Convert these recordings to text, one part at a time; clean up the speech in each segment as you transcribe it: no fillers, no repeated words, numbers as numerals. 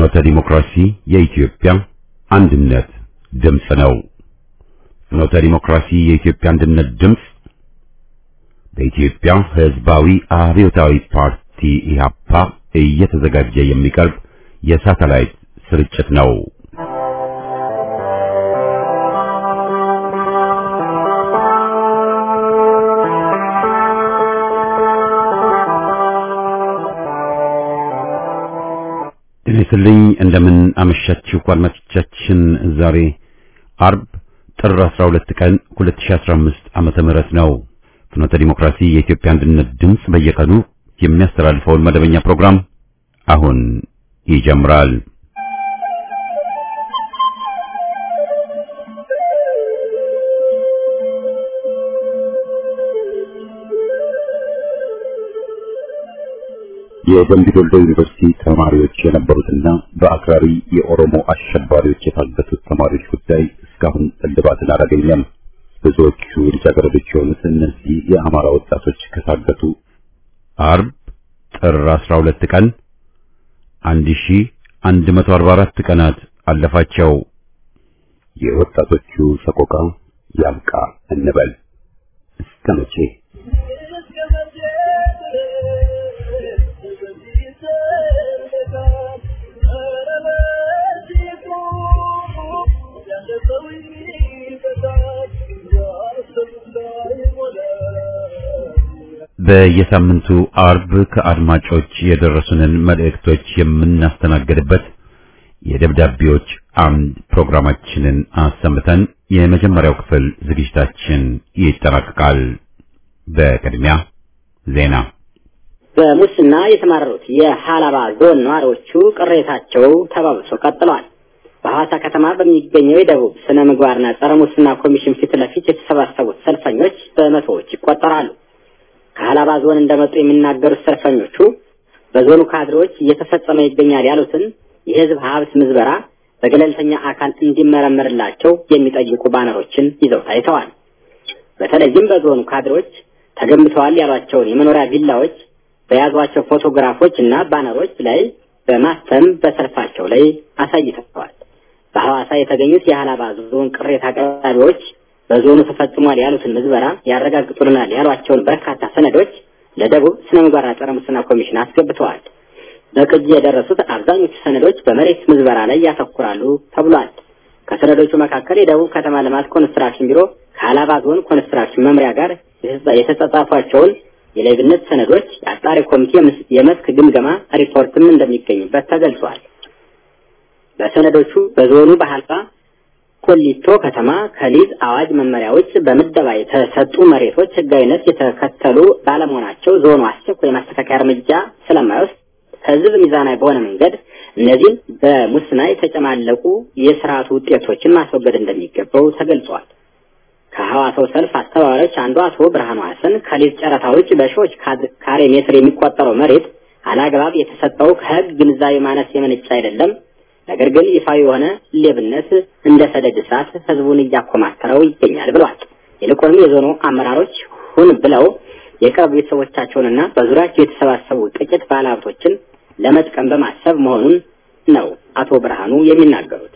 ፍኖተ ዲሞክራሲ የኢትዮጵያ አንድነት ድምጽ ነው። ፍኖተ ዲሞክራሲ የኢትዮጵያ አንድነት ድምጽ በኢትዮጵያ ሕዝባዊ አብዮታዊ ፓርቲ ኢህአፓ እየተዘጋጀ የሚቀርብ የሳተላይት ስርጭት ነው። ስለኝ እንደምን አመሻችሁ አድማጮቻችን። ዛሬ አርብ ጥር 12 ቀን 2015 ዓመተ ምህረት ነው። ፍኖተ ዲሞክራሲ የኢትዮጵያ አንድነት ድምጽ በየቀኑ የሚያስተላልፈውን መደበኛ ፕሮግራም አሁን ይጀምራል። የደምቢ ዶሎ ዩኒቨርሲቲ ተማሪዎች የነበሩትና በአክራሪ የኦሮሞ አሸባሪዎች የታገቱት ተማሪዎች ጉዳይ እስካሁን እልባትን አላገኘም። ብዙዎቹ ልጃገረዶች የሆኑት እነዚህ የአማራ ወጣቶች ከታገቱ አርብ ጥር 12 ቀን 1144 ቀናት አለፋቸው። የወጣቶቹ ሰቆቃ ያብቃ እንበል። እስከ መቼ? በየሳምንቱ አርብ ከአድማጮች የደረሱንን መልእክቶች የምናስተናግድበት የደብዳቤዎች አምድ ፕሮግራማችንን አሰምተን የመጀመሪያው ክፍል ዝግጅታችን ይጠናቀቃል። በቅድሚያ ዜና። በሙስና የተማረሩት የሐላባ ዞን ነዋሪዎቹ ቅሬታቸው ተባብሶ ቀጥሏል። በሐዋሳ ከተማ በሚገኘው የደቡብ ስነ ምግባርና ጸረ ሙስና ኮሚሽን ፊት ለፊት የተሰባሰቡት ሰልፈኞች በመቶዎች ይቆጠራሉ። ከሐላባ ዞን እንደመጡ የሚናገሩት ሰልፈኞቹ በዞኑ ካድሬዎች እየተፈጸመ ይገኛል ያሉትን የህዝብ ሀብት ምዝበራ በገለልተኛ አካል እንዲመረመርላቸው የሚጠይቁ ባነሮችን ይዘው ታይተዋል። በተለይም በዞኑ ካድሬዎች ተገንብተዋል ያሏቸውን የመኖሪያ ቪላዎች በያዟቸው ፎቶግራፎች እና ባነሮች ላይ በማተም በሰልፋቸው ላይ አሳይተዋል። በሐዋሳ የተገኙት የሐላባ ዞን ቅሬታ አቅራቢዎች በዞኑ ተፈጽሟል ያሉትን ምዝበራ ያረጋግጡልናል ያሏቸውን በርካታ ሰነዶች ለደቡብ ስነ ምግባርና ጸረ ሙስና ኮሚሽን አስገብተዋል። በቅጂ የደረሱት አብዛኞቹ ሰነዶች በመሬት ምዝበራ ላይ ያተኩራሉ ተብሏል። ከሰነዶቹ መካከል የደቡብ ከተማ ልማት ኮንስትራክሽን ቢሮ ከሐላባ ዞን ኮንስትራክሽን መምሪያ ጋር የተጻጻፏቸውን የሌብነት ሰነዶች የአጣሪ ኮሚቴ የመስክ ግምገማ ሪፖርትም እንደሚገኝበት ተገልጿል። በሰነዶቹ በዞኑ በሐልባ ኮሊቶ ከተማ ከሊዝ አዋጅ መመሪያዎች በመደባ የተሰጡ መሬቶች ህጋዊነት የተከተሉ ባለመሆናቸው ዞኑ አስቸኳይ ማስተካከያ እርምጃ ስለማይወስድ ህዝብ ሚዛናዊ በሆነ መንገድ እነዚህ በሙስና የተጨማለቁ የስርዓቱ ውጤቶችን ማስወገድ እንደሚገባው ተገልጿል። ከሐዋሳው ሰልፍ አስተባባሪዎች አንዱ አቶ ብርሃኑ ሐሰን ከሊዝ ጨረታዎች በሺዎች ካሬ ሜትር የሚቆጠረው መሬት አላግባብ የተሰጠው ከህግ ግንዛቤ ማነስ የመነጨ አይደለም፣ ነገር ግን ይፋዊ የሆነ ሌብነት እንደ ሰደድ እሳት ህዝቡን እያኮማተረው ይገኛል ብሏል። ይልቁንም የዞኑ አመራሮች ሁን ብለው የቅርብ ቤተሰቦቻቸውንና በዙሪያቸው የተሰባሰቡ ጥቂት ባለሀብቶችን ለመጥቀም በማሰብ መሆኑን ነው አቶ ብርሃኑ የሚናገሩት።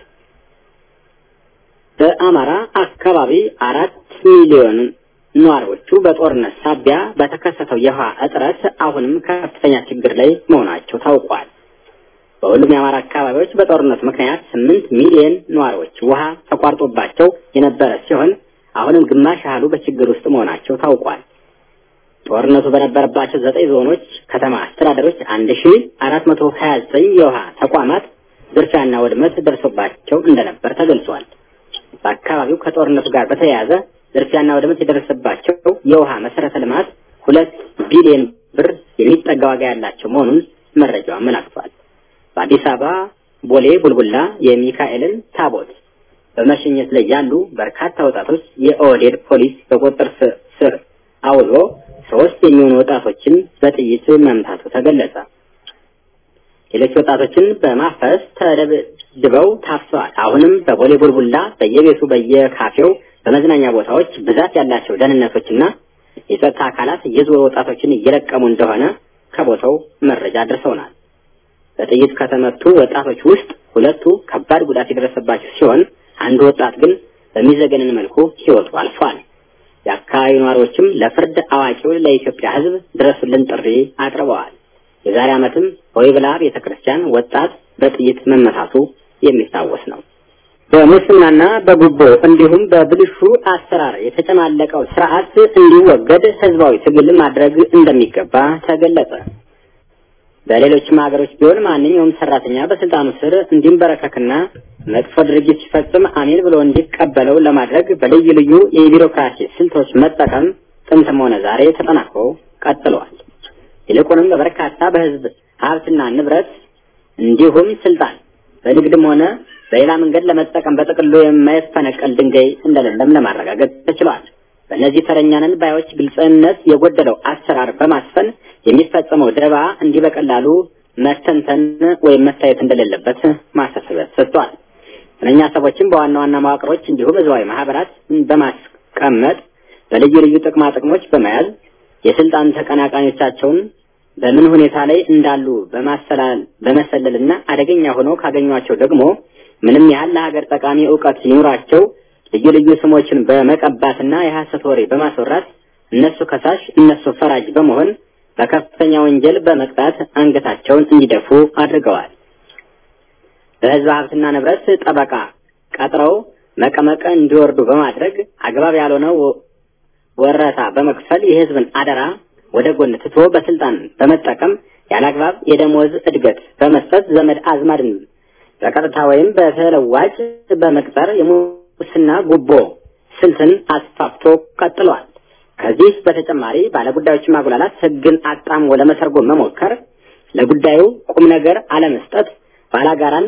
በአማራ አካባቢ 4 ሚሊዮን ነዋሪዎቹ በጦርነት ሳቢያ በተከሰተው የውሃ እጥረት አሁንም ከፍተኛ ችግር ላይ መሆናቸው ታውቋል። በሁሉም የአማራ አካባቢዎች በጦርነት ምክንያት 8 ሚሊዮን ነዋሪዎች ውሃ ተቋርጦባቸው የነበረ ሲሆን አሁንም ግማሽ ያህሉ በችግር ውስጥ መሆናቸው ታውቋል። ጦርነቱ በነበረባቸው 9 ዞኖች ከተማ አስተዳደሮች 1429 የውሃ ተቋማት ዝርፊያና ውድመት ደርሶባቸው እንደነበር ተገልጿል። በአካባቢው ከጦርነቱ ጋር በተያያዘ ዝርፊያና ውድመት የደረሰባቸው የውሃ መሰረተ ልማት 2 ቢሊዮን ብር የሚጠጋ ዋጋ ያላቸው መሆኑን መረጃው አመላክቷል። በአዲስ አበባ ቦሌ ቡልቡላ የሚካኤልን ታቦት በመሸኘት ላይ ያሉ በርካታ ወጣቶች የኦዴድ ፖሊስ በቁጥጥር ስር አውሎ 3 የሚሆኑ ወጣቶችን በጥይት መምታቱ ተገለጸ። ሌሎች ወጣቶችን በማፈስ ተደብድበው ታፍሰዋል። አሁንም በቦሌ ቡልቡላ በየቤቱ በየካፌው በመዝናኛ ቦታዎች ብዛት ያላቸው ደህንነቶችና የጸጥታ አካላት የዞር ወጣቶችን እየለቀሙ እንደሆነ ከቦታው መረጃ ደርሰውናል። በጥይት ከተመቱ ወጣቶች ውስጥ ሁለቱ ከባድ ጉዳት የደረሰባቸው ሲሆን አንድ ወጣት ግን በሚዘገንን መልኩ ሕይወቱ አልፏል። የአካባቢው ነዋሪዎችም ለፍርድ አዋቂው ለኢትዮጵያ ሕዝብ ድረሱልን ጥሪ አቅርበዋል። የዛሬ ዓመትም በወይብላ ቤተክርስቲያን ወጣት በጥይት መመታቱ የሚታወስ ነው። በሙስናና በጉቦ እንዲሁም በብልሹ አሰራር የተጨማለቀው ስርዓት እንዲወገድ ህዝባዊ ትግል ማድረግ እንደሚገባ ተገለጸ። በሌሎችም ሀገሮች ቢሆን ማንኛውም ሰራተኛ በስልጣኑ ስር እንዲንበረከክና መጥፎ ድርጊት ሲፈጽም አሜን ብሎ እንዲቀበለው ለማድረግ በልዩ ልዩ የቢሮክራሲ ስልቶች መጠቀም ጥንትም ሆነ ዛሬ ተጠናክሮ ቀጥሏል። ይልቁንም በበርካታ በህዝብ ሀብትና ንብረት እንዲሁም ስልጣን በንግድም ሆነ በሌላ መንገድ ለመጠቀም በጥቅሉ የማይፈነቀል ድንጋይ እንደሌለም ለማረጋገጥ ተችሏል። በእነዚህ ተረኛንን ባዮች ግልጽነት የጎደለው አሰራር በማስፈን የሚፈጸመው ደባ እንዲህ በቀላሉ መተንተን ወይም መታየት እንደሌለበት ማሳሰቢያ ሰጥቷል። እነኛ ሰዎችም በዋና ዋና መዋቅሮች እንዲሁም ህዝባዊ ማህበራት በማስቀመጥ በልዩ ልዩ ጥቅማ ጥቅሞች በመያዝ የስልጣን ተቀናቃኞቻቸውን በምን ሁኔታ ላይ እንዳሉ በመሰለልና አደገኛ ሆነው ካገኟቸው ደግሞ ምንም ያህል ለሀገር ጠቃሚ ዕውቀት ይኑራቸው ልዩ ልዩ ስሞችን በመቀባትና የሐሰት ወሬ በማስወራት እነሱ ከሳሽ እነሱ ፈራጅ በመሆን በከፍተኛ ወንጀል በመቅጣት አንገታቸውን እንዲደፉ አድርገዋል። በህዝብ ሀብትና ንብረት ጠበቃ ቀጥረው መቀመቀ እንዲወርዱ በማድረግ አግባብ ያልሆነው ወረታ በመክፈል የህዝብን አደራ ወደ ጎን ትቶ በስልጣን በመጠቀም ያላግባብ የደሞዝ እድገት በመስጠት ዘመድ አዝማድን በቀጥታ ወይም በተለዋጭ በመቅጠር የሙስና ጉቦ ስልትን አስፋፍቶ ቀጥሏል። ከዚህ በተጨማሪ ባለጉዳዮች ማጉላላት ህግን አጣም ወደ መሰርጎም መሞከር ለጉዳዩ ቁም ነገር አለመስጠት ባላጋራን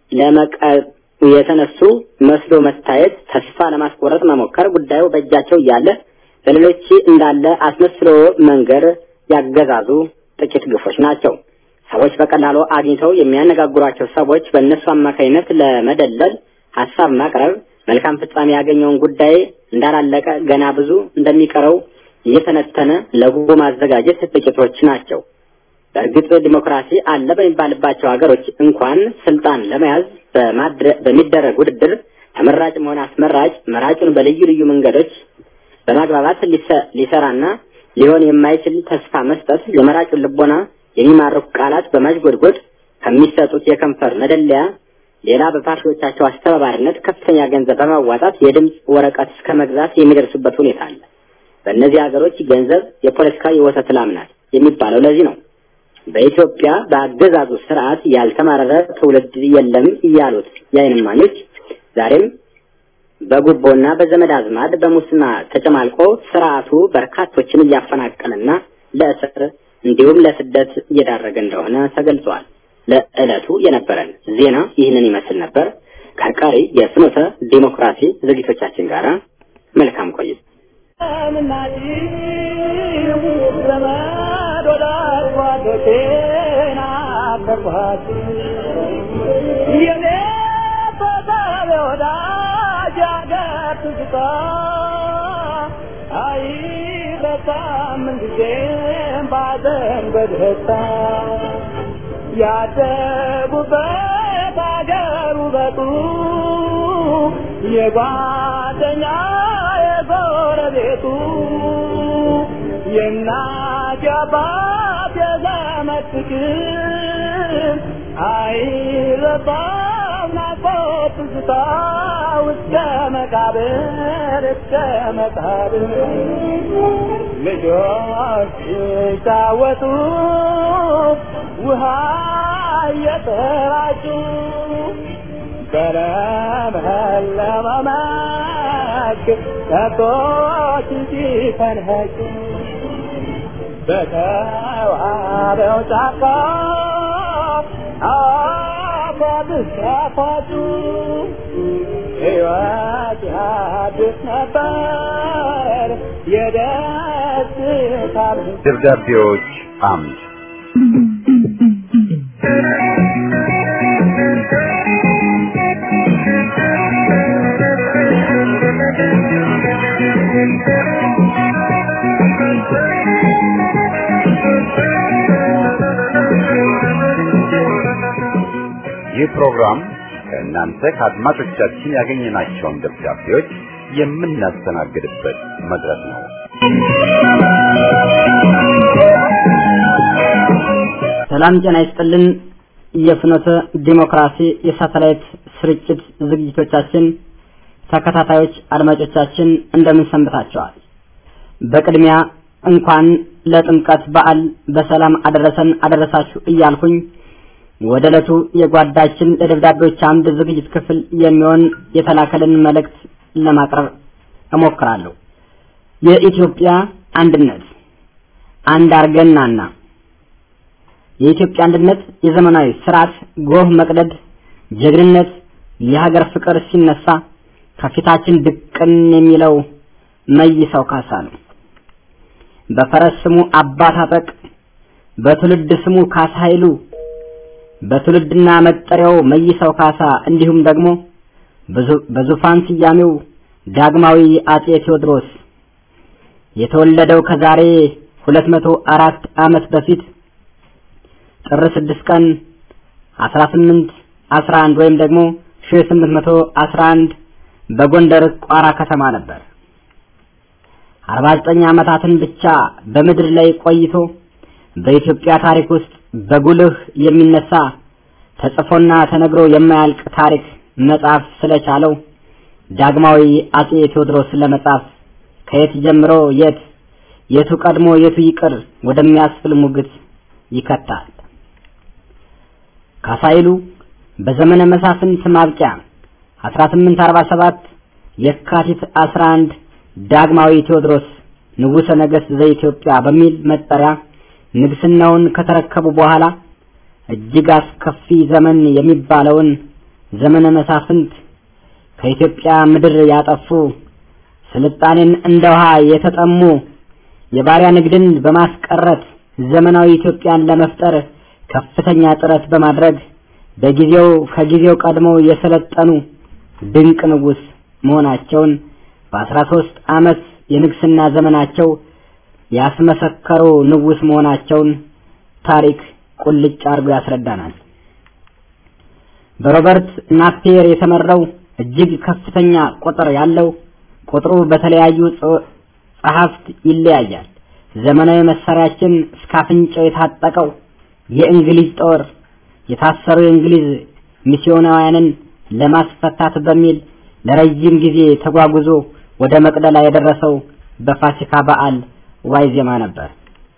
የተነሱ መስሎ መታየት ተስፋ ለማስቆረጥ መሞከር ጉዳዩ በእጃቸው ያለ በሌሎች እንዳለ አስመስሎ መንገር ያገዛዙ ጥቂት ግፎች ናቸው። ሰዎች በቀላሉ አግኝተው የሚያነጋግሯቸው ሰዎች በእነሱ አማካይነት ለመደለል ሐሳብ ማቅረብ መልካም ፍጻሜ ያገኘውን ጉዳይ እንዳላለቀ ገና ብዙ እንደሚቀረው እየተነተነ ለጉቦ ማዘጋጀት ጥቂቶች ናቸው። በእርግጥ ዲሞክራሲ አለ በሚባልባቸው ሀገሮች እንኳን ስልጣን ለመያዝ በሚደረግ ውድድር ተመራጭ መሆን አስመራጭ መራጩን በልዩ ልዩ መንገዶች በማግባባት ሊሰራና ሊሆን የማይችል ተስፋ መስጠት የመራጩን ልቦና የሚማርኩ ቃላት በማጅጎድጎድ ከሚሰጡት የከንፈር መደለያ ሌላ በፓርቲዎቻቸው አስተባባሪነት ከፍተኛ ገንዘብ በማዋጣት የድምጽ ወረቀት እስከ መግዛት የሚደርሱበት ሁኔታ አለ። በእነዚህ ሀገሮች ገንዘብ የፖለቲካ የወተት ላም ናት የሚባለው ለዚህ ነው። በኢትዮጵያ በአገዛዙ ስርዓት ያልተማረረ ትውልድ የለም ያሉት የዓይን እማኞች ዛሬም በጉቦና በዘመድ አዝማድ በሙስና ተጨማልቆ ስርዓቱ በርካቶችን እያፈናቀለና ለእስር እንዲሁም ለስደት እየዳረገ እንደሆነ ተገልጿል። ለዕለቱ የነበረን ዜና ይህንን ይመስል ነበር። ከቀሪ የፍኖተ ዲሞክራሲ ዝግጅቶቻችን ጋር መልካም ቆይታ። ያደጉበት አገሩ በጡ የጓደኛ የጎረቤቱ የእናት የአባት የዘመድ ፍቅር አይረሳም ናፍቆት ትዝታ እስከ መቃብር ልጆች ሲጫወቱ ውሃ እየተራጩ በለመለመ መስክ ከብቶች ሲፈንጩ በተዋበው ጫካ አፏብስ ያፏጩ ሕይወት ያድስ ነበር የደስታ ደብዳቤዎች አምድ ይህ ፕሮግራም ከእናንተ ከአድማጮቻችን ያገኘናቸውን ደብዳቤዎች የምናስተናግድበት መድረክ ነው። ሰላም ጤና ይስጥልን። የፍኖተ ዲሞክራሲ የሳተላይት ስርጭት ዝግጅቶቻችን ተከታታዮች አድማጮቻችን እንደምን ሰንብታችኋል? በቅድሚያ እንኳን ለጥምቀት በዓል በሰላም አደረሳችሁ እያልኩኝ ወደ ዕለቱ የጓዳችን ለደብዳቤዎች አምድ ዝግጅት ክፍል የሚሆን የተላከልን መልእክት ለማቅረብ እሞክራለሁ። የኢትዮጵያ አንድነት አንድ አርገናና የኢትዮጵያ አንድነት የዘመናዊ ስርዓት ጎህ መቅደድ ጀግንነት የሀገር ፍቅር ሲነሳ ከፊታችን ድቅን የሚለው መይሳው ካሳ ነው። በፈረስ ስሙ አባት አጠቅ፣ በትውልድ ስሙ ካሳ ኃይሉ፣ በትውልድና መጠሪያው መይሳው ካሳ እንዲሁም ደግሞ በዙፋን ስያሜው ዳግማዊ አጼ ቴዎድሮስ የተወለደው ከዛሬ 204 ዓመት በፊት ጥር 6 ቀን 1811 ወይም ደግሞ 1811 በጎንደር ቋራ ከተማ ነበር። 49 ዓመታትን ብቻ በምድር ላይ ቆይቶ በኢትዮጵያ ታሪክ ውስጥ በጉልህ የሚነሳ ተጽፎና ተነግሮ የማያልቅ ታሪክ መጻፍ ስለቻለው ዳግማዊ አጼ ቴዎድሮስ ለመጻፍ ከየት ጀምሮ የቱ ቀድሞ የቱ ይቅር ወደሚያስብል ሙግት ይከታል። ካሳ ኃይሉ በዘመነ መሳፍንት ማብቂያ 1847 የካቲት 11 ዳግማዊ ቴዎድሮስ ንጉሠ ነገሥት ዘኢትዮጵያ በሚል መጠሪያ ንግስናውን ከተረከቡ በኋላ እጅግ አስከፊ ዘመን የሚባለውን ዘመነ መሳፍንት ከኢትዮጵያ ምድር ያጠፉ ስልጣኔን እንደ ውሃ የተጠሙ የባሪያ ንግድን በማስቀረት ዘመናዊ ኢትዮጵያን ለመፍጠር ከፍተኛ ጥረት በማድረግ ከጊዜው ቀድመው የሰለጠኑ ድንቅ ንጉስ መሆናቸውን በ13 ዓመት የንግስና ዘመናቸው ያስመሰከሩ ንጉስ መሆናቸውን ታሪክ ቁልጭ አርጎ ያስረዳናል። በሮበርት ናፒየር የተመራው እጅግ ከፍተኛ ቁጥር ያለው ቁጥሩ በተለያዩ ጸሐፍት ይለያያል። ዘመናዊ መሳሪያችን እስካፍንጫው የታጠቀው የእንግሊዝ ጦር የታሰሩ የእንግሊዝ ሚስዮናውያንን ለማስፈታት በሚል ለረጅም ጊዜ ተጓጉዞ ወደ መቅደላ የደረሰው በፋሲካ በዓል ዋይዜማ ነበር።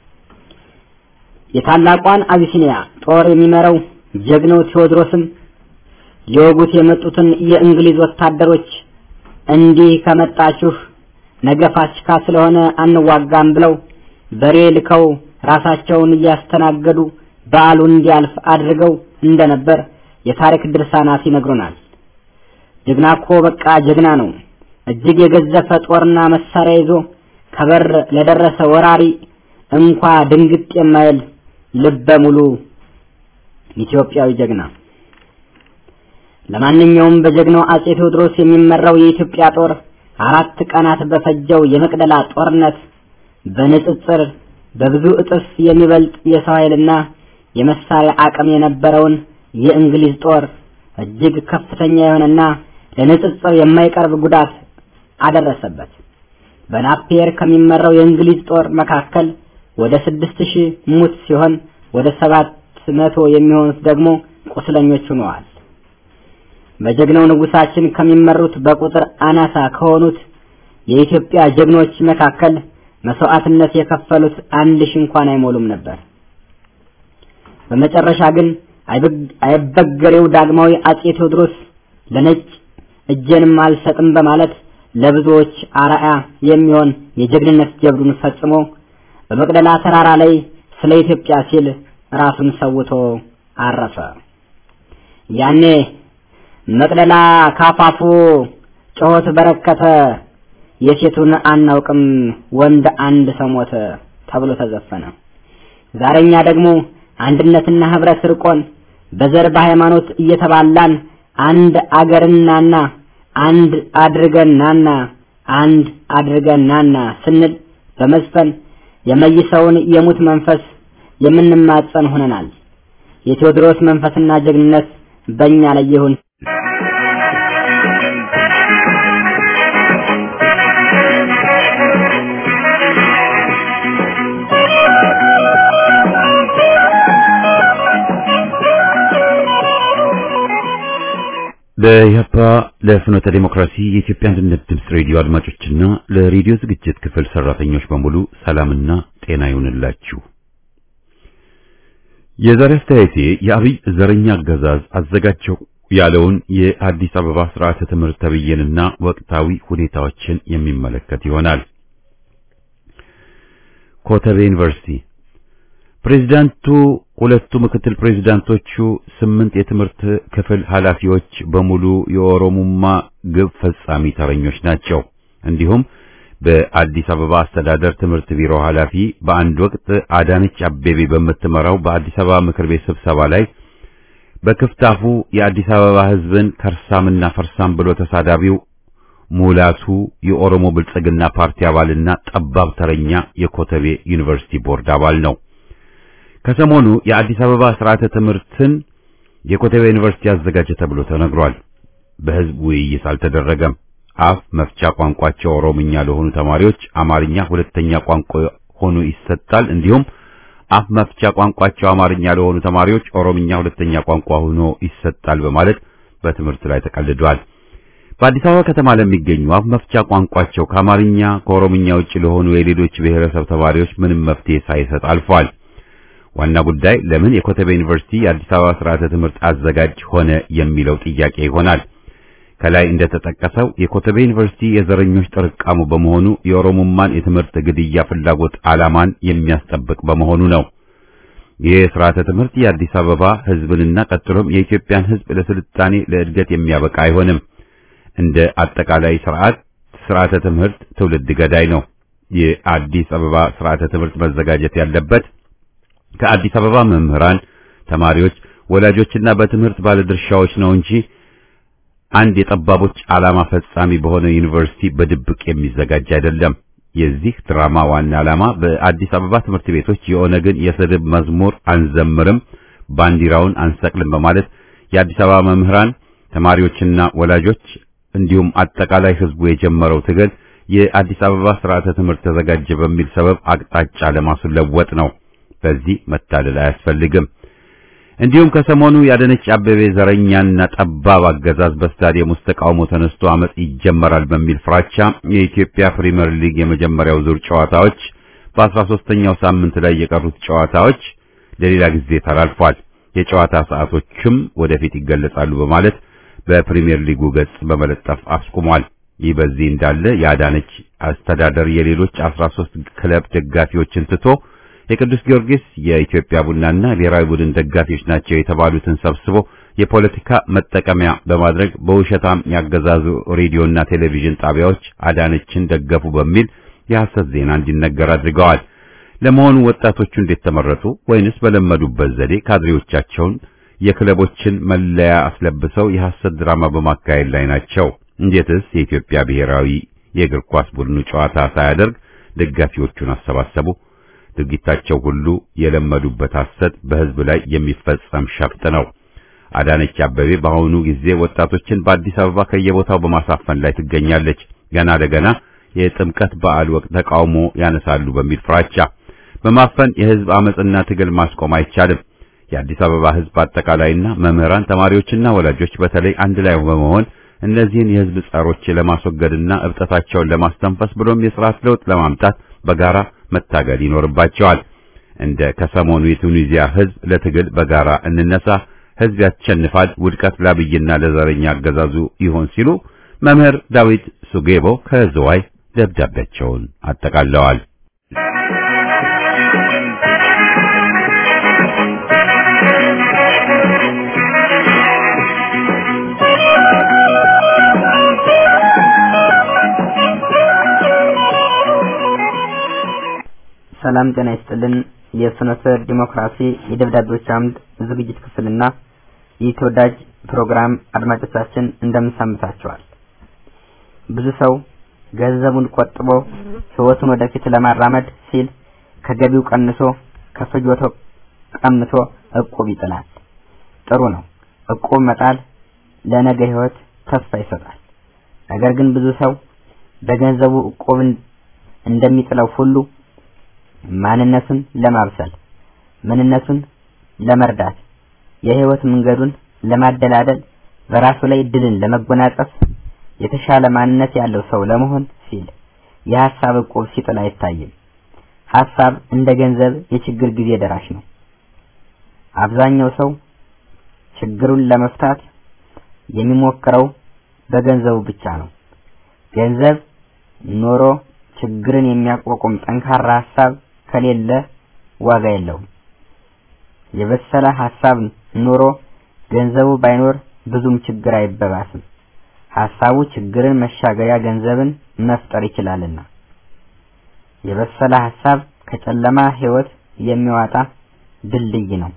የታላቋን አቢሲኒያ ጦር የሚመራው ጀግናው ቴዎድሮስም ሊወጉት የመጡትን የእንግሊዝ ወታደሮች እንዲህ ከመጣችሁ ነገ ፋሲካ ስለሆነ አንዋጋም ብለው በሬ ልከው ራሳቸውን እያስተናገዱ በዓሉን እንዲያልፍ አድርገው እንደነበር የታሪክ ድርሳናት ይነግሩናል። ጀግና እኮ በቃ ጀግና ነው። እጅግ የገዘፈ ጦርና መሳሪያ ይዞ ከበር ለደረሰ ወራሪ እንኳ ድንግጥ የማይል ልበ ሙሉ ኢትዮጵያዊ ጀግና። ለማንኛውም በጀግናው አጼ ቴዎድሮስ የሚመራው የኢትዮጵያ ጦር 4 ቀናት በፈጀው የመቅደላ ጦርነት በንጽጽር በብዙ እጥፍ የሚበልጥ የሰው ኃይልና የመሳሪያ አቅም የነበረውን የእንግሊዝ ጦር እጅግ ከፍተኛ የሆነና ለንጽጽር የማይቀርብ ጉዳት አደረሰበት። በናፒየር ከሚመራው የእንግሊዝ ጦር መካከል ወደ 6000 ሙት ሲሆን ወደ 700 የሚሆኑት ደግሞ ቁስለኞች ሆነዋል። በጀግናው ንጉሳችን ከሚመሩት በቁጥር አናሳ ከሆኑት የኢትዮጵያ ጀግኖች መካከል መስዋዕትነት የከፈሉት 1000 እንኳን አይሞሉም ነበር። በመጨረሻ ግን አይበገሬው ዳግማዊ አጼ ቴዎድሮስ ለነጭ እጄንም አልሰጥም በማለት ለብዙዎች አርአያ የሚሆን የጀግንነት ጀብዱን ፈጽሞ በመቅደላ ተራራ ላይ ስለ ኢትዮጵያ ሲል ራሱን ሰውቶ አረፈ። ያኔ መቅደላ ካፋፉ ጮት በረከተ የሴቱን አናውቅም ወንድ አንድ ሰው ሞተ ተብሎ ተዘፈነ። ዛሬኛ ደግሞ አንድነትና ህብረት ርቆን በዘር በሃይማኖት እየተባላን አንድ አገርናና አንድ አድርገናና ስንል በመዝፈን የመይሰውን የሙት መንፈስ የምንማጸን ሆነናል። የቴዎድሮስ መንፈስና ጀግንነት በእኛ ላይ ይሁን። ለያፓ ለፍኖተ ዲሞክራሲ የኢትዮጵያ አንድነት ድምፅ ሬዲዮ አድማጮችና ለሬዲዮ ዝግጅት ክፍል ሰራተኞች በሙሉ ሰላምና ጤና ይሁንላችሁ። የዛሬ አስተያየቴ የአብይ ዘረኛ አገዛዝ አዘጋጀው ያለውን የአዲስ አበባ ስርዓተ ትምህርት ተብዬንና ወቅታዊ ሁኔታዎችን የሚመለከት ይሆናል። ኮተቤ ዩኒቨርሲቲ ፕሬዝዳንቱ፣ ሁለቱ ምክትል ፕሬዝዳንቶቹ፣ 8 የትምህርት ክፍል ኃላፊዎች በሙሉ የኦሮሞማ ግብ ፈጻሚ ተረኞች ናቸው። እንዲሁም በአዲስ አበባ አስተዳደር ትምህርት ቢሮ ኃላፊ በአንድ ወቅት አዳነች አቤቤ በምትመራው በአዲስ አበባ ምክር ቤት ስብሰባ ላይ በክፍታፉ የአዲስ አበባ ሕዝብን ከርሳምና ፈርሳም ብሎ ተሳዳቢው ሙላቱ የኦሮሞ ብልጽግና ፓርቲ አባልና ጠባብ ተረኛ የኮተቤ ዩኒቨርሲቲ ቦርድ አባል ነው። ከሰሞኑ የአዲስ አበባ ስርዓተ ትምህርትን የኮተቤ ዩኒቨርሲቲ አዘጋጀ ተብሎ ተነግሯል። በህዝብ ውይይት አልተደረገም። አፍ መፍቻ ቋንቋቸው ኦሮምኛ ለሆኑ ተማሪዎች አማርኛ ሁለተኛ ቋንቋ ሆኖ ይሰጣል። እንዲሁም አፍ መፍቻ ቋንቋቸው አማርኛ ለሆኑ ተማሪዎች ኦሮምኛ ሁለተኛ ቋንቋ ሆኖ ይሰጣል በማለት በትምህርት ላይ ተቀልዷል። በአዲስ አበባ ከተማ ለሚገኙ አፍ መፍቻ ቋንቋቸው ከአማርኛ ከኦሮምኛ ውጭ ለሆኑ የሌሎች ብሔረሰብ ተማሪዎች ምንም መፍትሄ ሳይሰጥ አልፏል። ዋና ጉዳይ ለምን የኮተቤ ዩኒቨርሲቲ የአዲስ አበባ ስርዓተ ትምህርት አዘጋጅ ሆነ የሚለው ጥያቄ ይሆናል። ከላይ እንደተጠቀሰው የኮተቤ ዩኒቨርሲቲ የዘረኞች ጥርቃሙ በመሆኑ የኦሮሞማን የትምህርት ግድያ ፍላጎት ዓላማን የሚያስጠብቅ በመሆኑ ነው። ይህ ስርዓተ ትምህርት የአዲስ አበባ ህዝብንና ቀጥሎም የኢትዮጵያን ህዝብ ለስልጣኔ ለእድገት የሚያበቃ አይሆንም። እንደ አጠቃላይ ስርዓተ ትምህርት ትውልድ ገዳይ ነው። የአዲስ አበባ ስርዓተ ትምህርት መዘጋጀት ያለበት ከአዲስ አበባ መምህራን፣ ተማሪዎች፣ ወላጆችና በትምህርት ባለድርሻዎች ነው እንጂ አንድ የጠባቦች ዓላማ ፈጻሚ በሆነ ዩኒቨርሲቲ በድብቅ የሚዘጋጅ አይደለም። የዚህ ድራማ ዋና ዓላማ በአዲስ አበባ ትምህርት ቤቶች የኦነግን የስድብ መዝሙር አንዘምርም፣ ባንዲራውን አንሰቅልም በማለት የአዲስ አበባ መምህራን፣ ተማሪዎችና ወላጆች እንዲሁም አጠቃላይ ህዝቡ የጀመረው ትግል የአዲስ አበባ ስርዓተ ትምህርት ተዘጋጀ በሚል ሰበብ አቅጣጫ ለማስለወጥ ነው። በዚህ መታለል አያስፈልግም። እንዲሁም ከሰሞኑ ያዳነች አቤቤ ዘረኛና ጠባብ አገዛዝ በስታዲየም ውስጥ ተቃውሞ ተነስቶ አመጽ ይጀመራል በሚል ፍራቻ የኢትዮጵያ ፕሪሚየር ሊግ የመጀመሪያው ዙር ጨዋታዎች በ13ኛው ሳምንት ላይ የቀሩት ጨዋታዎች ለሌላ ጊዜ ተላልፏል። የጨዋታ ሰዓቶችም ወደፊት ይገለጻሉ በማለት በፕሪሚየር ሊጉ ገጽ በመለጠፍ አስቁሟል። ይህ በዚህ እንዳለ ያዳነች አስተዳደር የሌሎች 13 ክለብ ደጋፊዎችን ትቶ የቅዱስ ጊዮርጊስ የኢትዮጵያ ቡናና ብሔራዊ ቡድን ደጋፊዎች ናቸው የተባሉትን ሰብስቦ የፖለቲካ መጠቀሚያ በማድረግ በውሸታም ያገዛዙ ሬዲዮና ቴሌቪዥን ጣቢያዎች አዳነችን ደገፉ በሚል የሐሰት ዜና እንዲነገር አድርገዋል። ለመሆኑ ወጣቶቹ እንዴት ተመረጡ? ወይንስ በለመዱበት ዘዴ ካድሬዎቻቸውን የክለቦችን መለያ አስለብሰው የሐሰት ድራማ በማካሄድ ላይ ናቸው? እንዴትስ የኢትዮጵያ ብሔራዊ የእግር ኳስ ቡድኑ ጨዋታ ሳያደርግ ደጋፊዎቹን አሰባሰቡ? ድርጊታቸው ሁሉ የለመዱበት ሐሰት በህዝብ ላይ የሚፈጸም ሸፍጥ ነው። አዳነች አቤቤ በአሁኑ ጊዜ ወጣቶችን በአዲስ አበባ ከየቦታው በማሳፈን ላይ ትገኛለች። ገና ለገና የጥምቀት በዓል ወቅት ተቃውሞ ያነሳሉ በሚል ፍራቻ በማፈን የህዝብ አመጽና ትግል ማስቆም አይቻልም። የአዲስ አበባ ህዝብ አጠቃላይና መምህራን፣ ተማሪዎችና ወላጆች በተለይ አንድ ላይ በመሆን እነዚህን የህዝብ ጸሮች ለማስወገድና እብጠታቸውን ለማስተንፈስ ብሎም የሥርዓት ለውጥ ለማምጣት በጋራ መታገል ይኖርባቸዋል። እንደ ከሰሞኑ የቱኒዚያ ህዝብ ለትግል በጋራ እንነሳ፣ ህዝብ ያሸንፋል፣ ውድቀት ለአብይና ለዘረኛ አገዛዙ ይሆን ሲሉ መምህር ዳዊት ሱጌቦ ከዝዋይ ደብዳቤያቸውን አጠቃለዋል። ሰላም ጤና ይስጥልን። የፍኖተ ዲሞክራሲ የደብዳቤዎች አምድ ዝግጅት ክፍልና የተወዳጅ ፕሮግራም አድማጮቻችን እንደምንሰምታችኋል። ብዙ ሰው ገንዘቡን ቆጥቦ ህይወቱን ወደፊት ለማራመድ ሲል ከገቢው ቀንሶ ከፍጆታው ቀምቶ እቁብ ይጥላል። ጥሩ ነው። እቁብ መጣል ለነገ ህይወት ተስፋ ይሰጣል። ነገር ግን ብዙ ሰው በገንዘቡ እቁብ እንደሚጥለው ሁሉ ማንነቱን ለማብሰል፣ ምንነቱን ለመርዳት፣ የህይወት መንገዱን ለማደላደል፣ በራሱ ላይ ድልን ለመጎናጸፍ፣ የተሻለ ማንነት ያለው ሰው ለመሆን ሲል የሐሳብ እቁብ ሲጥል አይታይም። ሐሳብ እንደ ገንዘብ የችግር ጊዜ ደራሽ ነው። አብዛኛው ሰው ችግሩን ለመፍታት የሚሞክረው በገንዘቡ ብቻ ነው። ገንዘብ ኖሮ ችግርን የሚያቋቁም ጠንካራ ሐሳብ ከሌለ ዋጋ የለውም። የበሰለ ሐሳብ ኖሮ ገንዘቡ ባይኖር ብዙም ችግር አይበባስም። ሐሳቡ ችግርን መሻገሪያ ገንዘብን መፍጠር ይችላልና። የበሰለ ሐሳብ ከጨለማ ህይወት የሚያወጣ ድልድይ ነው።